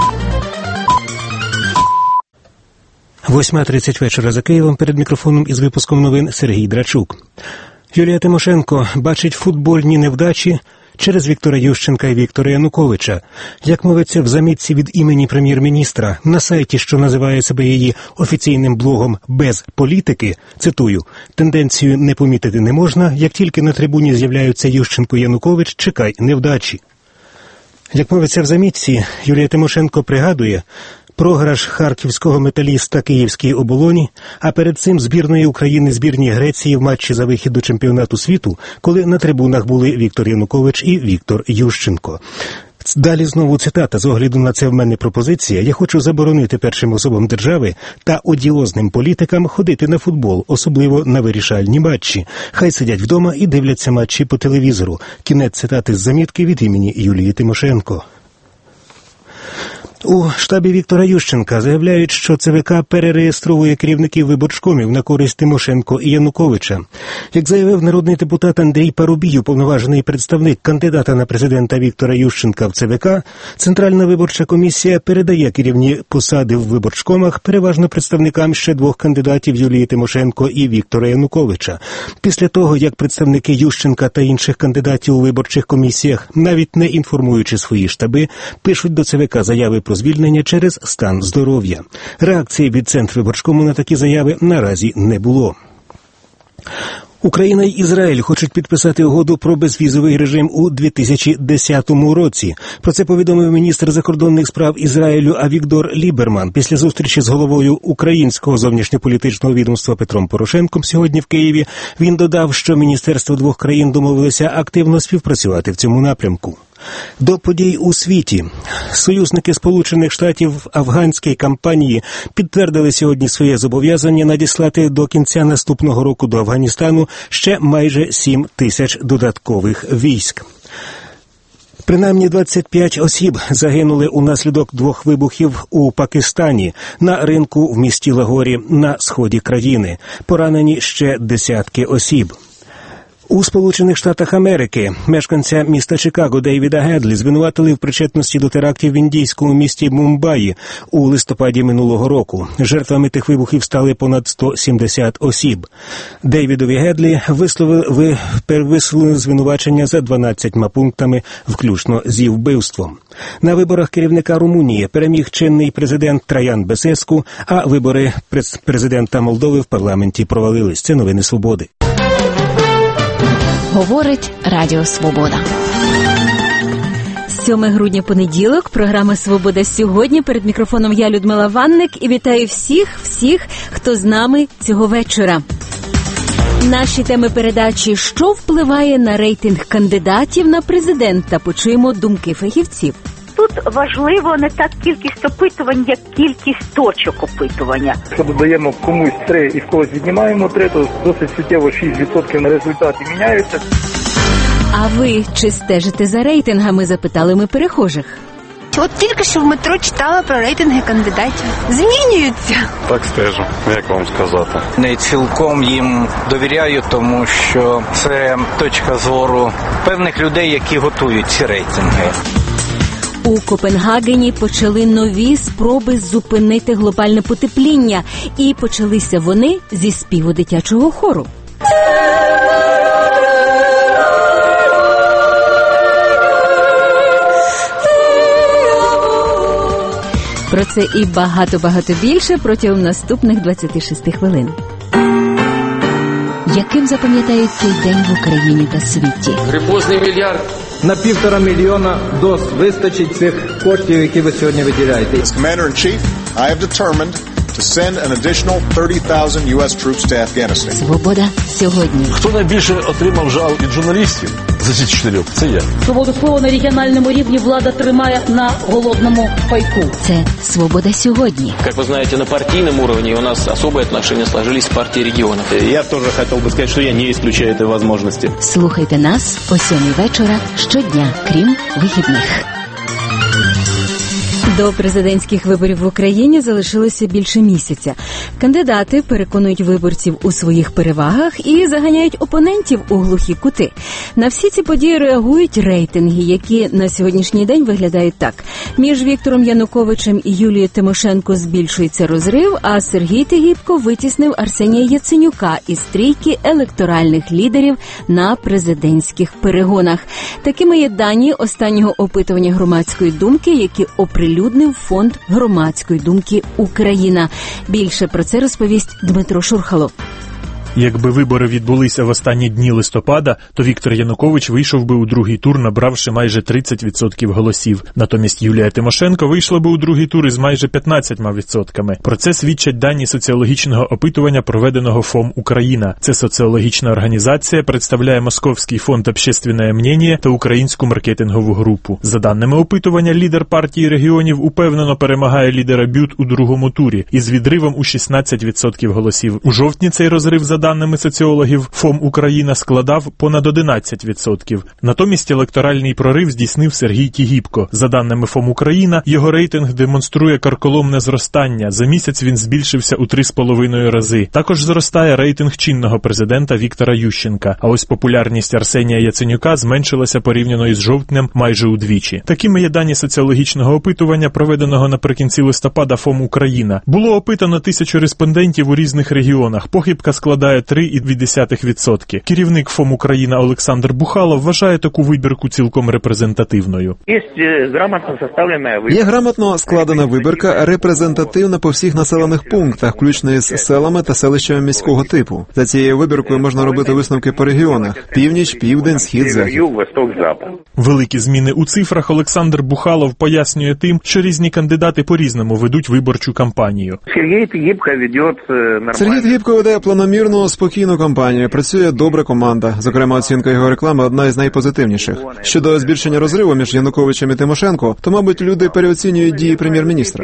восьма тридцять вечора за Києвом. Перед мікрофоном із випуском новин Сергій Драчук. Юлія Тимошенко бачить футбольні невдачі через Віктора Ющенка і Віктора Януковича. Як мовиться в замітці від імені прем'єр-міністра на сайті, що називає себе її офіційним блогом «Без політики», цитую, «тенденцію не помітити не можна, як тільки на трибуні з'являються Ющенко і Янукович, чекай невдачі». Як мовиться в замітці, Юлія Тимошенко пригадує програш харківського «Металіста» Київській «Оболоні», а перед цим збірної України збірній Греції в матчі за вихід до чемпіонату світу, коли на трибунах були Віктор Янукович і Віктор Ющенко. Далі знову цитата. З огляду на це в мене пропозиція. Я хочу заборонити першим особам держави та одіозним політикам ходити на футбол, особливо на вирішальні матчі. Хай сидять вдома і дивляться матчі по телевізору. Кінець цитати з замітки від імені Юлії Тимошенко. У штабі Віктора Ющенка заявляють, що ЦВК перереєстровує керівників виборчкомів на користь Тимошенко і Януковича. Як заявив народний депутат Андрій Парубій, уповноважений представник кандидата на президента Віктора Ющенка в ЦВК, Центральна виборча комісія передає керівні посади в виборчкомах переважно представникам ще двох кандидатів Юлії Тимошенко і Віктора Януковича. Після того, як представники Ющенка та інших кандидатів у виборчих комісіях, навіть не інформуючи свої штаби, пишуть до ЦВК заяви про звільнення через стан здоров'я. Реакції від Центрвиборчкому на такі заяви наразі не було. Україна і Ізраїль хочуть підписати угоду про безвізовий режим у дві тисячі десятому році. Про це повідомив міністр закордонних справ Ізраїлю Авігдор Ліберман після зустрічі з головою українського зовнішньополітичного відомства Петром Порошенком сьогодні в Києві. Він додав, що міністерства двох країн домовилися активно співпрацювати в цьому напрямку. До подій у світі. Союзники Сполучених Штатів в афганській кампанії підтвердили сьогодні своє зобов'язання надіслати до кінця наступного року до Афганістану ще майже сім тисяч додаткових військ. Принаймні двадцять п'ять осіб загинули унаслідок двох вибухів у Пакистані на ринку в місті Лагорі на сході країни. Поранені ще десятки осіб. У Сполучених Штатах Америки мешканця міста Чикаго Дейвіда Гедлі звинуватили в причетності до терактів в індійському місті Мумбаї у листопаді минулого року. Жертвами тих вибухів стали понад сто сімдесят осіб. Дейвідові Гедлі висловили, висловили звинувачення за дванадцятьма пунктами, включно зі вбивством. На виборах керівника Румунії переміг чинний президент Траян Бесеску, а вибори президента Молдови в парламенті провалились. Це новини Свободи. Говорить Радіо Свобода. сьоме грудня, понеділок, програма «Свобода сьогодні». Перед мікрофоном я, Людмила Ванник, і вітаю всіх, всіх, хто з нами цього вечора. Наші теми передачі «Що впливає на рейтинг кандидатів на президента?» Почуємо думки фахівців. Тут важливо не так кількість опитувань, як кількість точок опитування. Якщо додаємо комусь три і в когось віднімаємо три, то досить суттєво шість відсотків на результаті міняються. А ви чи стежите за рейтингами, запитали ми перехожих. От тільки що в метро читала про рейтинги кандидатів. Змінюються. Так стежу, як вам сказати. Не цілком їм довіряю, тому що це точка зору певних людей, які готують ці рейтинги. У Копенгагені почали нові спроби зупинити глобальне потепління, і почалися вони зі співу дитячого хору. Про це і багато-багато більше протягом наступних двадцяти шести хвилин. Яким запам'ятають цей день в Україні та світі? Грифозний мільярд. На півтора мільйона доз вистачить цих коштів, які ви сьогодні виділяєте. As Commander-in-Chief, I have determined to send an additional thirty thousand ю ес troops to Afghanistan. Свобода сьогодні. Хто найбільше отримав жал від журналістів за ці чотирьох? Це я. Свободу слова на регіональному рівні влада тримає на голодному пайку. Це свобода сьогодні. Как вы знаете, на партийном уровне у нас особые отношения сложились с партией регионов. Я тоже хотел бы сказать, что я не исключаю этой возможности. Слухайте нас о сьомій вечора щодня, крім вихідних. До президентських виборів в Україні залишилося більше місяця. Кандидати переконують виборців у своїх перевагах і заганяють опонентів у глухі кути. На всі ці події реагують рейтинги, які на сьогоднішній день виглядають так. Між Віктором Януковичем і Юлією Тимошенко збільшується розрив, а Сергій Тігіпко витіснив Арсенія Яценюка із трійки електоральних лідерів на президентських перегонах. Такими є дані останнього опитування громадської думки, які оприлюднили Фонд громадської думки «Україна». Більше про це розповість Дмитро Шурхало. Якби вибори відбулися в останні дні листопада, то Віктор Янукович вийшов би у другий тур, набравши майже тридцять відсотків голосів. Натомість Юлія Тимошенко вийшла би у другий тур із майже п'ятнадцятьма відсотками. Про це свідчать дані соціологічного опитування, проведеного ФОМ «Україна». Це соціологічна організація, представляє Московський фонд «Общественне мнение» та українську маркетингову групу. За даними опитування, лідер партії регіонів упевнено перемагає лідера БЮТ у другому турі із відривом у шістнадцять відсотків голосів. У жовтні цей розрив, за даними соціологів ФОМ «Україна», складав понад одинадцять відсотків. Натомість електоральний прорив здійснив Сергій Тігіпко. За даними ФОМ «Україна», його рейтинг демонструє карколомне зростання. За місяць він збільшився у три з половиною рази. Також зростає рейтинг чинного президента Віктора Ющенка. А ось популярність Арсенія Яценюка зменшилася порівняно із жовтнем майже удвічі. Такими є дані соціологічного опитування, проведеного наприкінці листопада ФОМ «Україна». Було опитано тисячу респондентів у різних регіонах. Похибка складає три цілих дві десятих відсотка. Керівник ФОМ «Україна» Олександр Бухалов вважає таку вибірку цілком репрезентативною. Є грамотно складена вибірка, репрезентативна по всіх населених пунктах, включно із селами та селищами міського типу. За цією вибіркою можна робити висновки по регіонах: північ, південь, схід, захід. Великі зміни у цифрах Олександр Бухалов пояснює тим, що різні кандидати по-різному ведуть виборчу кампанію. Сергій Тігіпко веде планомірну, спокійну кампанію. Працює добра команда. Зокрема, оцінка його реклами одна із найпозитивніших. Щодо збільшення розриву між Януковичем і Тимошенко, то, мабуть, люди переоцінюють дії прем'єр-міністра.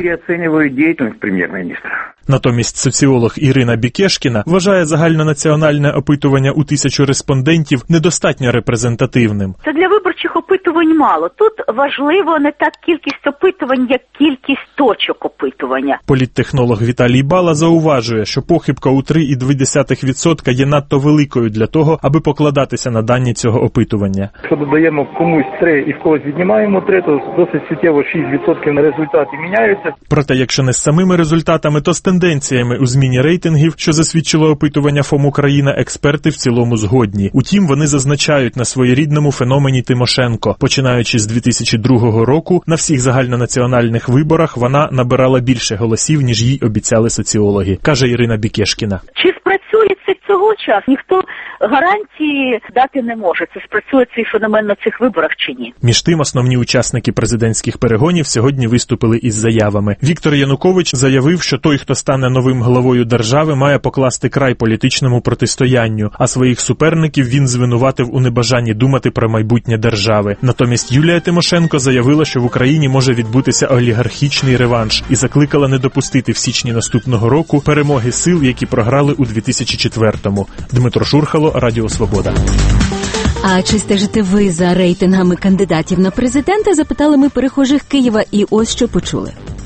Натомість соціолог Ірина Бікешкіна вважає загальнонаціональне опитування у тисячу респондентів недостатньо репрезентативним. Це для виборчих опитувань мало. Тут важливо не так кількість опитувань, як кількість точок опитування. Політтехнолог Віталій Бала зауважує, що похибка у три цілих дві десятих відсотка є надто великою для того, аби покладатися на дані цього опитування. Якщо додаємо комусь три і в когось віднімаємо три, то досить суттєво шість відсотків на результаті міняються. Проте, якщо не з самими результатами, то з тенденціями у зміні рейтингів, що засвідчило опитування ФОМ «Україна», експерти в цілому згодні. Утім, вони зазначають на своєрідному феномені Тимошенко. Починаючи з дві тисячі другого року, на всіх загальнонаціональних виборах вона набирала більше голосів, ніж їй обіцяли соціологи, каже Ірина Бікешкіна. Чи спрацює це цього часу? Ніхто гарантії дати не може, це спрацює цей феномен на цих виборах чи ні. Між тим, основні учасники президентських перегонів сьогодні виступили із заявами. Віктор Янукович заявив, що той, хто стане новим главою держави, має покласти край політичному протистоянню, а своїх суперників він звинуватив у небажанні думати про майбутнє держави. Натомість Юлія Тимошенко заявила, що в Україні може відбутися олігархічний реванш і закликала не допустити в січні наступного року перемоги сил, які програли у дві тисячі четвертому. Дмитро Шурхало, Радіо Свобода. А чи стежите ви за рейтингами кандидатів на президента? Запитали ми перехожих Києва, і ось що почули.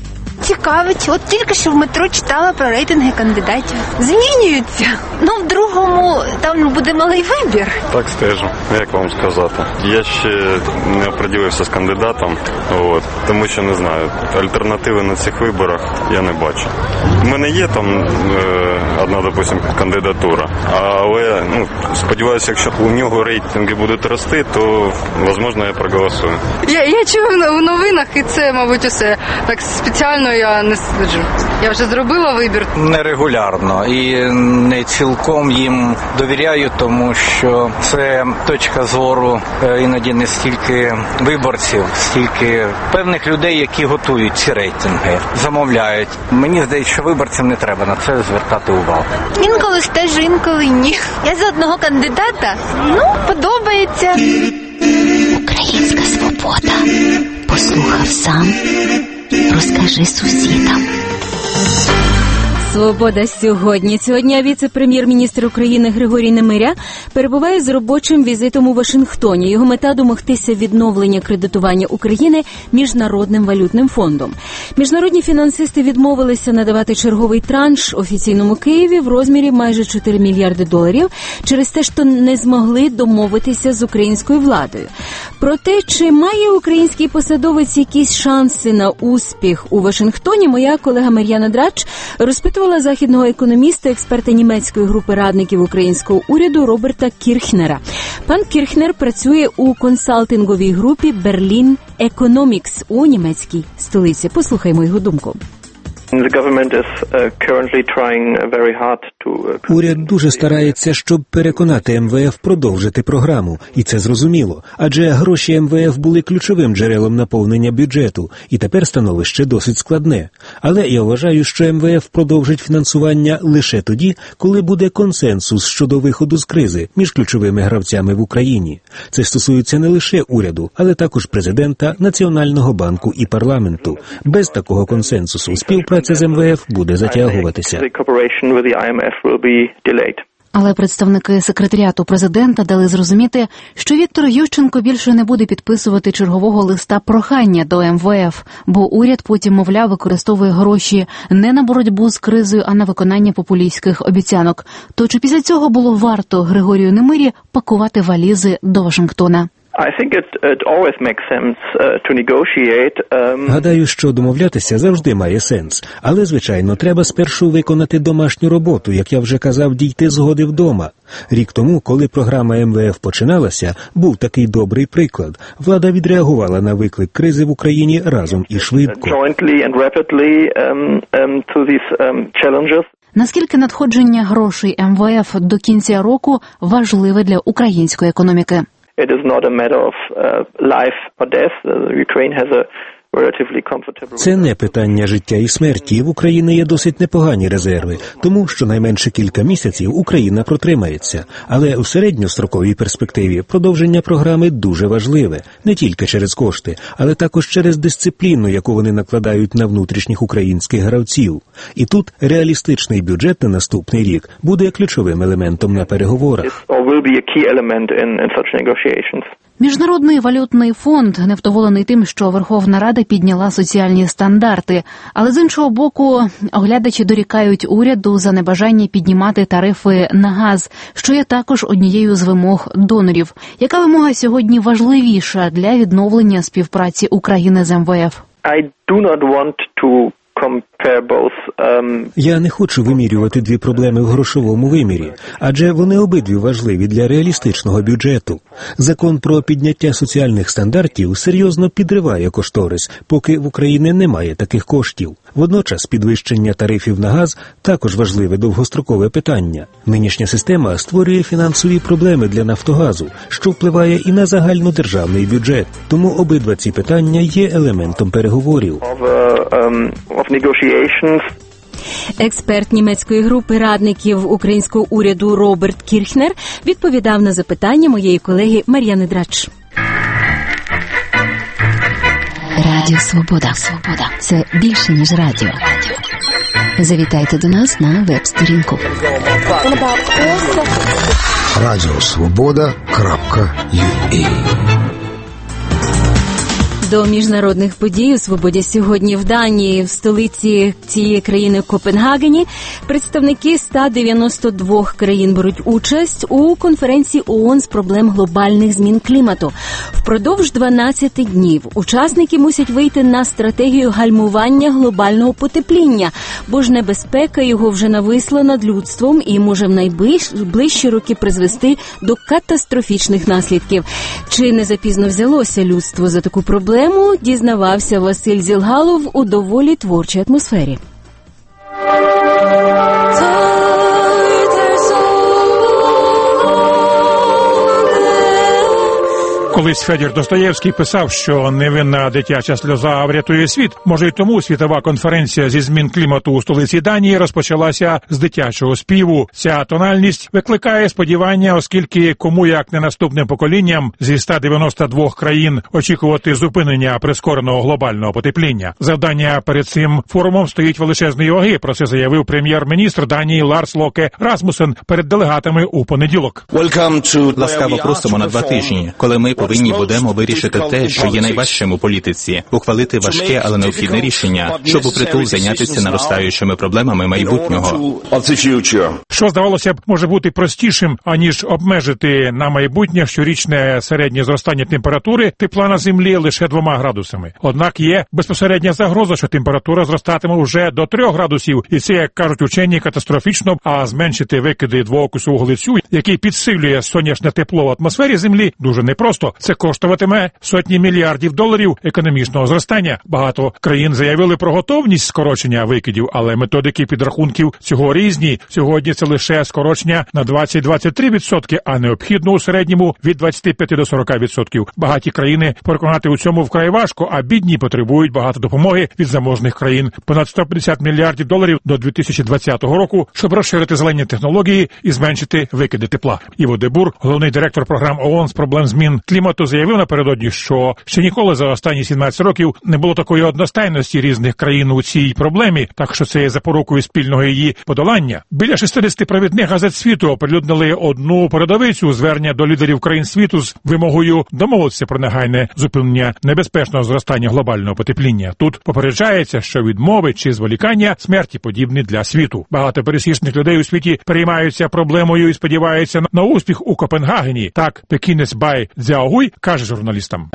цікавить. От тільки що в метро читала про рейтинги кандидатів. Змінюються. Ну, в другому там буде малий вибір. Так стежу, як вам сказати. Я ще не оприділився з кандидатом, от, тому що не знаю. Альтернативи на цих виборах я не бачу. У мене є там е, одна, допустим, кандидатура, але ну, сподіваюся, якщо у нього рейтинги будуть рости, то, можливо, я проголосую. Я, я чув в новинах, і це, мабуть, усе. Так спеціально я не стежу. Я вже зробила вибір. Нерегулярно і не цілком їм довіряю, тому що це точка зору іноді не стільки виборців, стільки певних людей, які готують ці рейтинги, замовляють. Мені здається, що виборцям не треба на це звертати увагу. Інколи стежу, інколи ні. Я за одного кандидата, ну, подобається. Українська свобода. Послухав сам, розкажи сусідам. Свобода сьогодні. Цього дня віце-прем'єр-міністр України Григорій Немиря перебуває з робочим візитом у Вашингтоні. Його мета – домогтися відновлення кредитування України Міжнародним валютним фондом. Міжнародні фінансисти відмовилися надавати черговий транш офіційному Києві в розмірі майже чотири мільярди доларів через те, що не змогли домовитися з українською владою. Про те, чи має український посадовець якісь шанси на успіх у Вашингтоні, моя колега Мар'яна Драч розпитувала західного економіста, експерта німецької групи радників українського уряду Роберта Кірхнера. Пан Кірхнер працює у консалтинговій групі Berlin Economics у німецькій столиці. Послухаймо його думку. Уряд дуже старається, щоб переконати ем ве еф продовжити програму, і це зрозуміло, адже гроші ем ве еф були ключовим джерелом наповнення бюджету, і тепер становище досить складне. Але я вважаю, що ем ве еф продовжить фінансування лише тоді, коли буде консенсус щодо виходу з кризи між ключовими гравцями в Україні. Це стосується не лише уряду, але також президента, Національного банку і парламенту. Без такого консенсусу співпраця з ем ве еф буде затягуватися. Але представники секретаріату президента дали зрозуміти, що Віктор Ющенко більше не буде підписувати чергового листа прохання до ем ве еф, бо уряд потім, мовляв, використовує гроші не на боротьбу з кризою, а на виконання популістських обіцянок. То чи після цього було варто Григорію Немирі пакувати валізи до Вашингтона? Гадаю, що домовлятися завжди має сенс. Але, звичайно, треба спершу виконати домашню роботу, як я вже казав, дійти згоди вдома. Рік тому, коли програма ем ве еф починалася, був такий добрий приклад. Влада відреагувала на виклик кризи в Україні разом і швидко. Наскільки надходження грошей ем ве еф до кінця року важливе для української економіки? It is not a matter of uh, life or death. Uh, Ukraine has a Це не питання життя і смерті. В Україні є досить непогані резерви, тому щонайменше кілька місяців Україна протримається. Але у середньостроковій перспективі продовження програми дуже важливе. Не тільки через кошти, але також через дисципліну, яку вони накладають на внутрішніх українських гравців. І тут реалістичний бюджет на наступний рік буде ключовим елементом на переговорах. Міжнародний валютний фонд невдоволений тим, що Верховна Рада підняла соціальні стандарти. Але з іншого боку, оглядачі дорікають уряду за небажання піднімати тарифи на газ, що є також однією з вимог донорів. Яка вимога сьогодні важливіша для відновлення співпраці України з ем ве еф? I do not want to Я не хочу вимірювати дві проблеми в грошовому вимірі, адже вони обидві важливі для реалістичного бюджету. Закон про підняття соціальних стандартів серйозно підриває кошторис, поки в Україні немає таких коштів. Водночас підвищення тарифів на газ також важливе довгострокове питання. Нинішня система створює фінансові проблеми для Нафтогазу, що впливає і на загальнодержавний бюджет. Тому обидва ці питання є елементом переговорів. Експерт німецької групи радників українського уряду Роберт Кірхнер відповідав на запитання моєї колеги Мар'яни Драч. Радіо Свобода. Свобода. Це більше, ніж радіо. Завітайте до нас на веб-сторінку. радіо свобода крапка ю а До міжнародних подій у «Свободі» сьогодні в Данії, в столиці цієї країни Копенгагені, представники ста дев'яноста двох країн беруть участь у конференції ООН з проблем глобальних змін клімату. Впродовж дванадцяти днів учасники мусять вийти на стратегію гальмування глобального потепління, бо ж небезпека його вже нависла над людством і може в найближчі роки призвести до катастрофічних наслідків. Чи не запізно взялося людство за таку проблему, дізнавався Василь Зілгалов у доволі творчій атмосфері. Колись Федір Достоєвський писав, що невинна дитяча сльоза врятує світ. Може й тому світова конференція зі змін клімату у столиці Данії розпочалася з дитячого співу. Ця тональність викликає сподівання, оскільки кому як не наступним поколінням зі ста дев'яноста двох країн очікувати зупинення прискореного глобального потепління. Завдання перед цим форумом стоїть величезної ваги, про це заявив прем'єр-міністр Данії Ларс Локе Расмусен перед делегатами у понеділок. Ласкаво просимо на два тижні, коли ми повинні будемо вирішити те, що є найважчим у політиці, ухвалити важке, але необхідне рішення, щоб у притул зайнятися наростаючими проблемами майбутнього. Що, здавалося б, може бути простішим, аніж обмежити на майбутнє щорічне середнє зростання температури тепла на землі лише двома градусами. Однак є безпосередня загроза, що температура зростатиме вже до трьох градусів, і це, як кажуть учені, катастрофічно, а зменшити викиди двоокису вуглецю, який підсилює сонячне тепло в атмосфері землі, дуже непросто. Це коштуватиме сотні мільярдів доларів економічного зростання. Багато країн заявили про готовність скорочення викидів, але методики підрахунків цього різні. Сьогодні це лише скорочення на двадцять - двадцять три відсотки, а необхідно у середньому від двадцяти п'яти до сорока відсотків. Багаті країни переконати у цьому вкрай важко, а бідні потребують багато допомоги від заможних країн. Понад сто п'ятдесят мільярдів доларів до дві тисячі двадцятого року, щоб розширити зелені технології і зменшити викиди тепла. Іво де Бур, головний директор програм ООН з проблем змін клімату, заявив напередодні, що ще ніколи за останні сімнадцять років не було такої одностайності різних країн у цій проблемі, так що це є запорукою спільного її подолання. Біля шістдесят провідних газет світу оприлюднили одну передовицю звернення до лідерів країн світу з вимогою домовитися про негайне зупинення небезпечного зростання глобального потепління. Тут попереджається, що відмови чи зволікання смерті подібні для світу. Багато пересічних людей у світі переймаються проблемою і сподіваються на успіх у Копенгагені. Так, пекінець Бай Цзяогуй каже журналістам.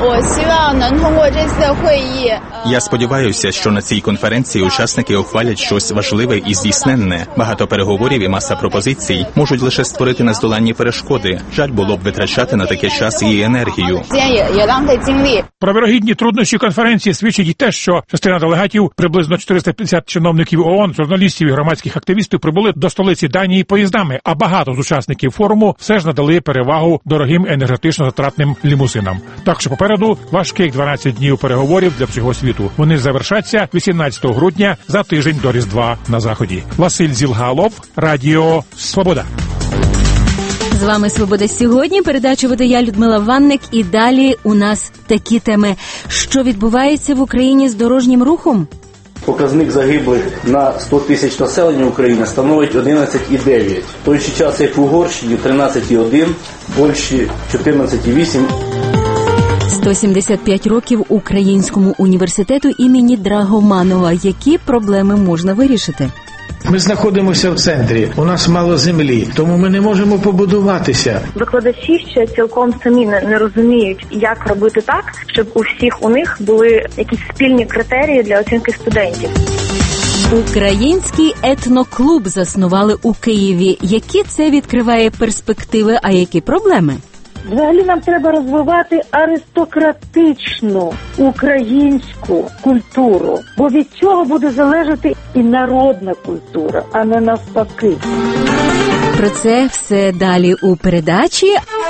Я сподіваюся, що на цій конференції учасники ухвалять щось важливе і здійсненне. Багато переговорів і маса пропозицій можуть лише створити нездоланні перешкоди. Жаль було б витрачати на таке час і енергію. Про вірогідні труднощі конференції свідчить і те, що частина делегатів, приблизно чотириста п'ятдесят чиновників ООН, журналістів і громадських активістів прибули до столиці Данії поїздами, а багато з учасників форуму все ж надали перевагу дорогим енергетично затратним лімузинам. Так що попереду важких дванадцять днів переговорів для всього світу. Вони завершаться вісімнадцятого грудня, за тиждень до Різдва на Заході. Василь Зілгалов, Радіо Свобода. З вами «Свобода» сьогодні. Передачу веде я, Людмила Ванник. І далі у нас такі теми. Що відбувається в Україні з дорожнім рухом? Показник загиблих на сто тисяч населення України становить одинадцять цілих дев'ять. В той же час, як в Угорщині, тринадцять цілих один, в Польщі чотирнадцять цілих вісім. сто сімдесят п'ять років Українському університету імені Драгоманова. Які проблеми можна вирішити? Ми знаходимося в центрі, у нас мало землі, тому ми не можемо побудуватися. Викладачі ще цілком самі не, не розуміють, як робити так, щоб у всіх у них були якісь спільні критерії для оцінки студентів. Український етноклуб заснували у Києві. Які це відкриває перспективи, а які проблеми? Взагалі нам треба розвивати аристократичну українську культуру, бо від цього буде залежати і народна культура, а не навпаки. Про це все далі у передачі.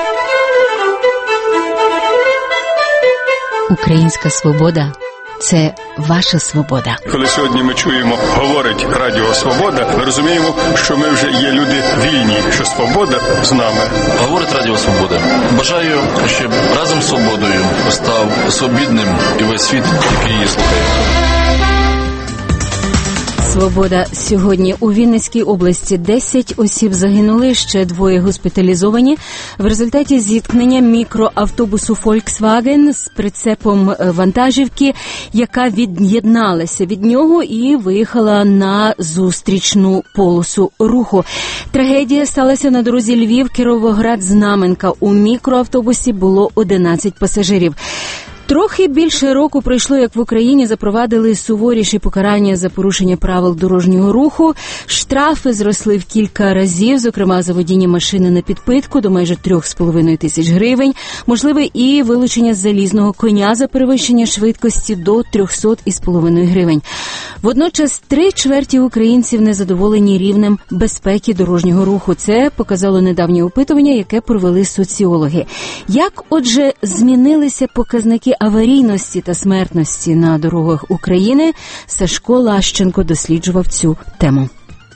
Українська свобода – це ваша свобода. Коли сьогодні ми чуємо, говорить Радіо Свобода, ми розуміємо, що ми вже є люди вільні, що свобода з нами. Говорить Радіо Свобода. Бажаю, щоб разом з свободою став свобідним і весь світ, який її слухає. Свобода. Сьогодні у Вінницькій області десять осіб загинули, ще двоє госпіталізовані в результаті зіткнення мікроавтобусу Volkswagen з прицепом вантажівки, яка від'єдналася від нього і виїхала на зустрічну полосу руху. Трагедія сталася на дорозі Львів-Кіровоград-Знаменка. У мікроавтобусі було одинадцять пасажирів. Трохи більше року пройшло, як в Україні запровадили суворіші покарання за порушення правил дорожнього руху. Штрафи зросли в кілька разів, зокрема за водіння машини на підпитку до майже трьох з половиною тисяч гривень. Можливе і вилучення залізного коня за перевищення швидкості до трьохсот із половиною гривень. Водночас три чверті українців незадоволені рівнем безпеки дорожнього руху. Це показало недавнє опитування, яке провели соціологи. Як, отже, змінилися показники аварійності та смертності на дорогах України, Сашко Лащенко досліджував цю тему.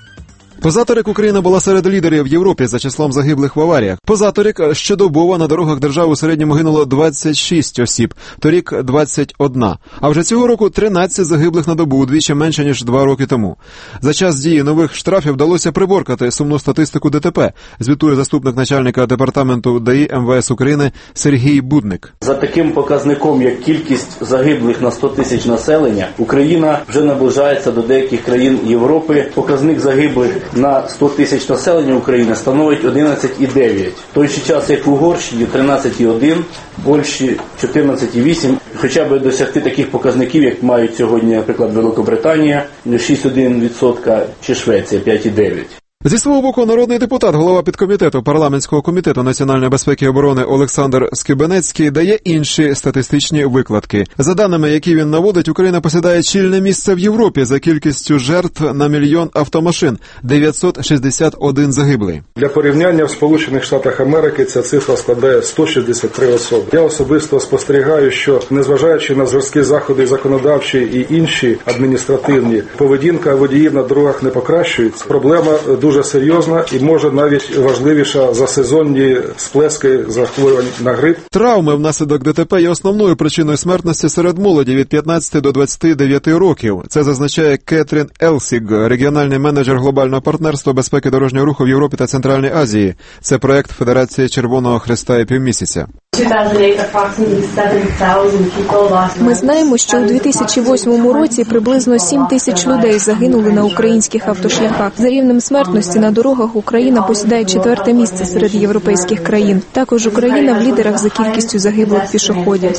Позаторік Україна була серед лідерів в Європі за числом загиблих в аваріях. Позаторік щодобово на дорогах держави у середньому гинуло двадцять шість осіб, торік двадцять один. А вже цього року тринадцять загиблих на добу, удвічі менше, ніж два роки тому. За час дії нових штрафів вдалося приборкати сумну статистику ДТП, звітує заступник начальника департаменту ДАІ ем ве ес України Сергій Будник. За таким показником, як кількість загиблих на сто тисяч населення, Україна вже наближається до деяких країн Європи. Показник загиблих на сто тисяч населення України становить одинадцять цілих дев'ять. В той же час, як в Угорщині, тринадцять цілих один, в Польщі чотирнадцять цілих вісім. Хоча б досягти таких показників, як мають сьогодні, наприклад, Великобританія, шість цілих один відсотка, чи Швеція, п'ять цілих дев'ять. Зі свого боку, народний депутат, голова підкомітету парламентського комітету національної безпеки і оборони Олександр Скибенецький дає інші статистичні викладки. За даними, які він наводить, Україна посідає чільне місце в Європі за кількістю жертв на мільйон автомашин – дев'ятсот шістдесят один загиблий. Для порівняння в Сполучених Штатах Америки ця цифра складає сто шістдесят три особи. Я особисто спостерігаю, що незважаючи на жорсткі заходи законодавчі і інші адміністративні, поведінка водіїв на дорогах не покращується. Проблема дуже серйозна і може навіть важливіша за сезонні сплески захворювань на грип. Травми внаслідок ДТП є основною причиною смертності серед молоді від п'ятнадцяти до двадцяти дев'яти років. Це зазначає Кетрін Елсіг, регіональний менеджер глобального партнерства безпеки дорожнього руху в Європі та Центральній Азії. Це проект Федерації Червоного Хреста і Півмісяця. Ми знаємо, що у дві тисячі восьмому році приблизно сім тисяч людей загинули на українських автошляхах. За рівнем смертності на дорогах Україна посідає четверте місце серед європейських країн. Також Україна в лідерах за кількістю загиблих пішоходів.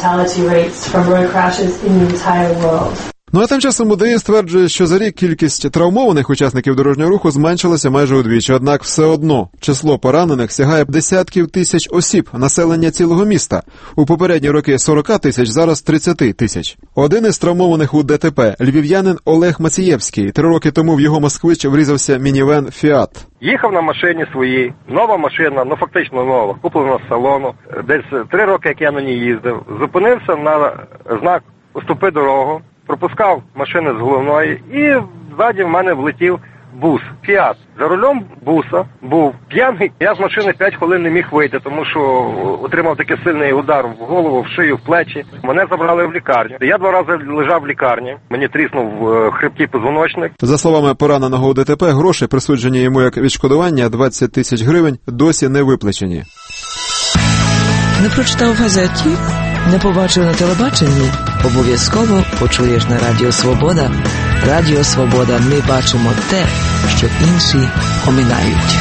Ну а тим часом УДАІ стверджує, що за рік кількість травмованих учасників дорожнього руху зменшилася майже удвічі. Однак все одно число поранених сягає десятків тисяч осіб, населення цілого міста. У попередні роки сорок тисяч, зараз тридцять тисяч. Один із травмованих у ДТП – львів'янин Олег Мацієвський. Три роки тому в його «Москвич» врізався мінівен «Фіат». Їхав на машині своїй, нова машина, ну фактично нова, куплена з салону. Десь три роки, як я на ній їздив, зупинився на знак «Уступи дорогу». Пропускав машини з головної і ззаді в мене влетів бус, Фіат. За рулем буса був п'яний. Я з машини п'ять хвилин не міг вийти, тому що отримав такий сильний удар в голову, в шию, в плечі. Мене забрали в лікарню. Я два рази лежав в лікарні. Мені тріснув в хребті позвоночник. За словами пораненого у ДТП, гроші, присуджені йому як відшкодування, двадцять тисяч гривень, досі не виплачені. Не прочитав в газеті? Не побачив на телебаченні? Обов'язково почуєш на Радіо Свобода. Радіо Свобода. Ми бачимо те, що інші оминають.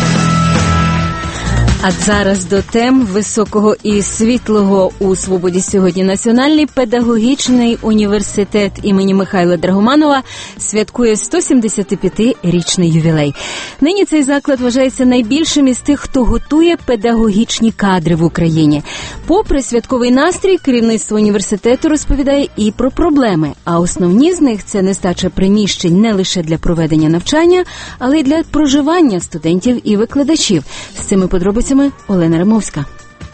А зараз до тем високого і світлого у «Свободі» сьогодні. Національний педагогічний університет імені Михайла Драгоманова святкує сто сімдесятип'ятирічний ювілей. Нині цей заклад вважається найбільшим із тих, хто готує педагогічні кадри в Україні. Попри святковий настрій, керівництво університету розповідає і про проблеми. А основні з них – це нестача приміщень не лише для проведення навчання, але й для проживання студентів і викладачів. З цими подробицями Олена Римовська.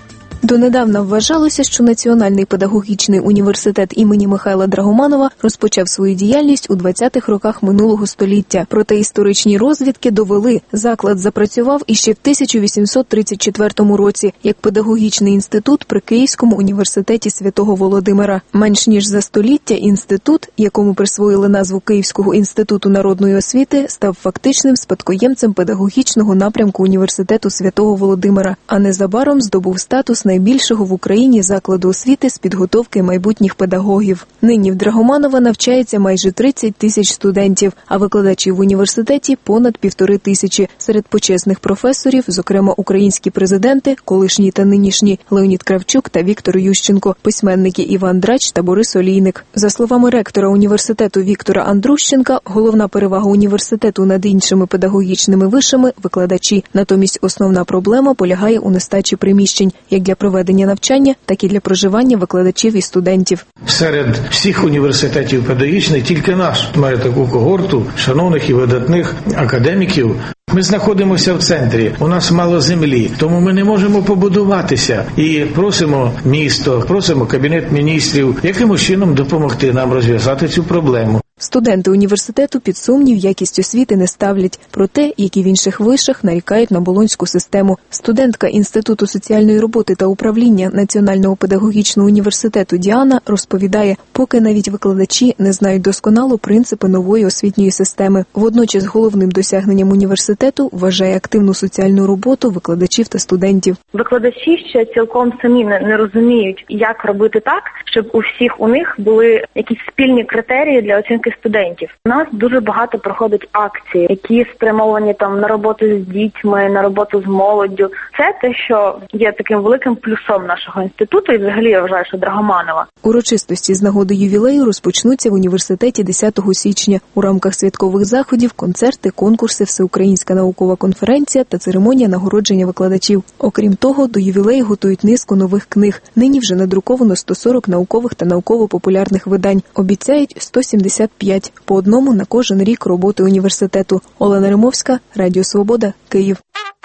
Донедавна вважалося, що Національний педагогічний університет імені Михайла Драгоманова розпочав свою діяльність у двадцятих роках минулого століття. Проте історичні розвідки довели, заклад запрацював іще в тисяча вісімсот тридцять четвертому році як педагогічний інститут при Київському університеті Святого Володимира. Менш ніж за століття інститут, якому присвоїли назву Київського інституту народної освіти, став фактичним спадкоємцем педагогічного напрямку університету Святого Володимира, а незабаром здобув статус найбільшого в Україні закладу освіти з підготовки майбутніх педагогів. Нині в Драгоманова навчається майже тридцять тисяч студентів, а викладачів в університеті понад півтори тисячі. Серед почесних професорів, зокрема українські президенти, колишні та нинішні Леонід Кравчук та Віктор Ющенко, письменники Іван Драч та Борис Олійник. За словами ректора університету Віктора Андрущенка, головна перевага університету над іншими педагогічними вишами – викладачі. Натомість основна проблема полягає у нестачі приміщень, як для проведення навчання, так і для проживання викладачів і студентів. Серед всіх університетів педагогічних тільки наш має таку когорту шановних і видатних академіків. Ми знаходимося в центрі, у нас мало землі, тому ми не можемо побудуватися. І просимо місто, просимо Кабінет міністрів, якимось чином допомогти нам розв'язати цю проблему. Студенти університету під сумнів якість освіти не ставлять. Проте, як і в інших вишах, нарікають на болонську систему. Студентка Інституту соціальної роботи та управління Національного педагогічного університету Діана розповідає, поки навіть викладачі не знають досконало принципи нової освітньої системи. Водночас головним досягненням університету вважає активну соціальну роботу викладачів та студентів. Викладачі ще цілком самі не, не розуміють, як робити так, щоб у всіх у них були якісь спільні критерії для оцінки студентів. У нас дуже багато проходить акцій, які спрямовані там на роботу з дітьми, на роботу з молоддю. Це те, що є таким великим плюсом нашого інституту, і взагалі я вважаю, що Драгоманова. Урочистості з нагоди ювілею розпочнуться в університеті десятого січня. У рамках святкових заходів – концерти, конкурси, всеукраїнська наукова конференція та церемонія нагородження викладачів. Окрім того, до ювілею готують низку нових книг. Нині вже надруковано сто сорок наукових та науково-популярних видань. Обіцяють сто сімдесят п'ять, по одному на кожен рік роботи університету. Олена Римовська, Радіо Свобода, Київ.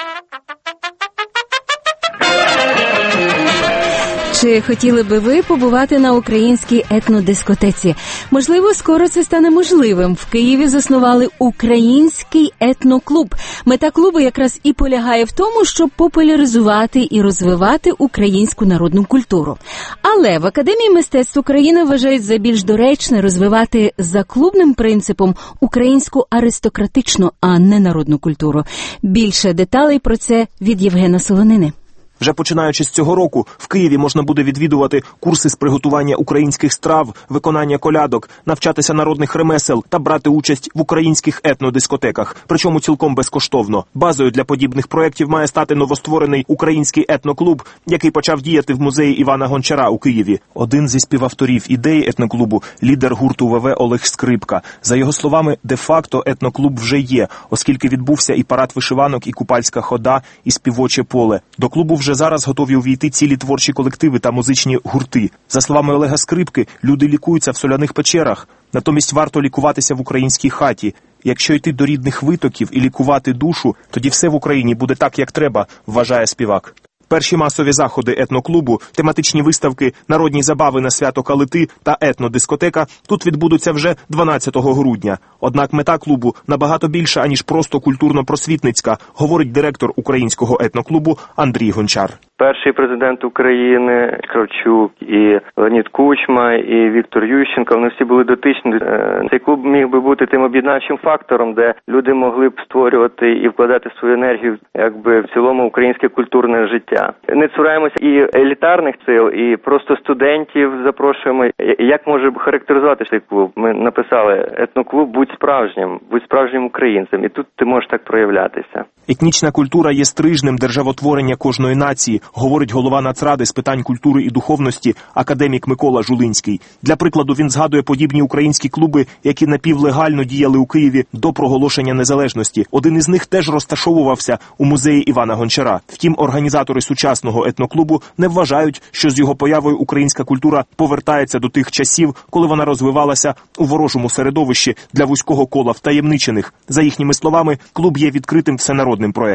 Чи хотіли би ви побувати на українській етнодискотеці? Можливо, скоро це стане можливим. В Києві заснували український етноклуб. Мета клубу якраз і полягає в тому, щоб популяризувати і розвивати українську народну культуру. Але в Академії мистецтв України вважають за більш доречне розвивати за клубним принципом українську аристократичну, а не народну культуру. Більше деталей про це від Євгена Солонини. Вже починаючи з цього року, в Києві можна буде відвідувати курси з приготування українських страв, виконання колядок, навчатися народних ремесел та брати участь в українських етнодискотеках, причому цілком безкоштовно. Базою для подібних проєктів має стати новостворений український етноклуб, який почав діяти в музеї Івана Гончара у Києві. Один зі співавторів ідеї етноклубу – лідер гурту ВВ Олег Скрипка. За його словами, де-факто етноклуб вже є, оскільки відбувся і парад вишиванок, і купальська хода, і співоче поле. До клубу вже Вже зараз готові увійти цілі творчі колективи та музичні гурти. За словами Олега Скрипки, люди лікуються в соляних печерах, натомість варто лікуватися в українській хаті. Якщо йти до рідних витоків і лікувати душу, тоді все в Україні буде так, як треба, вважає співак. Перші масові заходи етноклубу, тематичні виставки, народні забави на свято Калити та етнодискотека тут відбудуться вже дванадцятого грудня. Однак мета клубу набагато більша, аніж просто культурно-просвітницька, говорить директор українського етноклубу Андрій Гончар. Перший президент України Кравчук, і Леонід Кучма, і Віктор Ющенко, вони всі були дотичні. Цей клуб міг би бути тим об'єднавчим фактором, де люди могли б створювати і вкладати свою енергію якби в цілому українське культурне життя. Не цураємося і елітарних сил, і просто студентів запрошуємо. Як може характеризувати цей клуб? Ми написали етноклуб «Будь справжнім», «Будь справжнім українцем», і тут ти можеш так проявлятися. Етнічна культура є стрижнем державотворення кожної нації, говорить голова Нацради з питань культури і духовності академік Микола Жулинський. Для прикладу він згадує подібні українські клуби, які напівлегально діяли у Києві до проголошення незалежності. Один із них теж розташовувався у музеї Івана Гончара. Втім, організатори сучасного етноклубу не вважають, що з його появою українська культура повертається до тих часів, коли вона розвивалася у ворожому середовищі для вузького кола втаємничених. За їхніми словами, клуб є відкритим всенародним проєктом.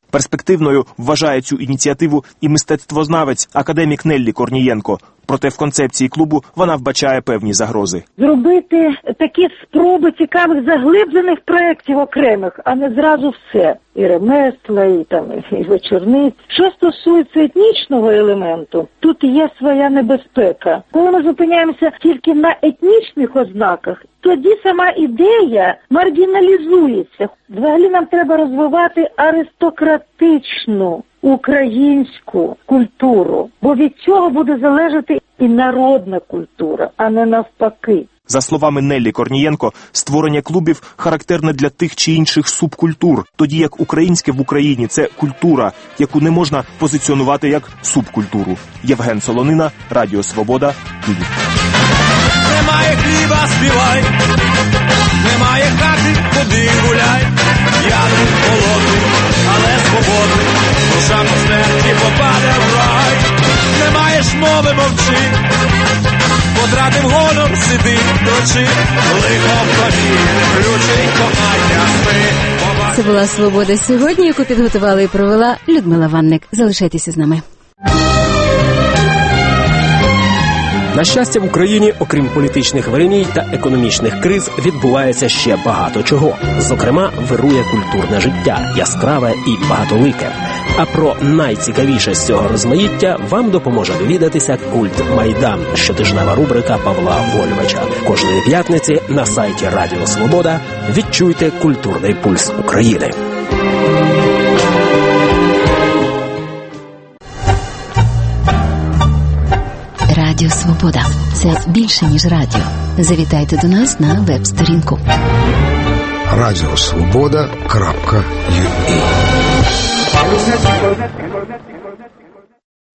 Перспективною вважає цю ініціативу і мистецтвознавець академік Неллі Корнієнко. Проте в концепції клубу вона вбачає певні загрози. Зробити такі спроби цікавих заглиблених проєктів окремих, а не зразу все. І ремесла, і там і вечорниць. Що стосується етнічного елементу, тут є своя небезпека. Коли ми зупиняємося тільки на етнічних ознаках, тоді сама ідея маргіналізується. Взагалі нам треба розвивати аристократичну українську культуру, бо від цього буде залежати і народна культура, а не навпаки. За словами Неллі Корнієнко, створення клубів характерне для тих чи інших субкультур, тоді як українське в Україні – це культура, яку не можна позиціонувати як субкультуру. Євген Солонина, Радіо Свобода, Київ. Немає хліба, співай, немає хати, ходи гуляй. Я тут голодний, але свободний, душа по смерті попаде в рай. Не маєш мови, мовчи, потратив гонор, сиди, дрочи, лихо в тобі, ключий кохання спи. Це була «Свобода сьогодні», яку підготувала і провела Людмила Ванник. Залишайтеся з нами. На щастя, в Україні, окрім політичних вириній та економічних криз, відбувається ще багато чого. Зокрема, вирує культурне життя, яскраве і багатолике. А про найцікавіше з цього розмаїття вам допоможе довідатися «Культ Майдан» – щотижнева рубрика Павла Вольвича. Кожної п'ятниці на сайті Радіо Свобода відчуйте культурний пульс України. Радіо Свобода – це більше, ніж радіо. Завітайте до нас на веб-сторінку радіо свобода крапка ю а.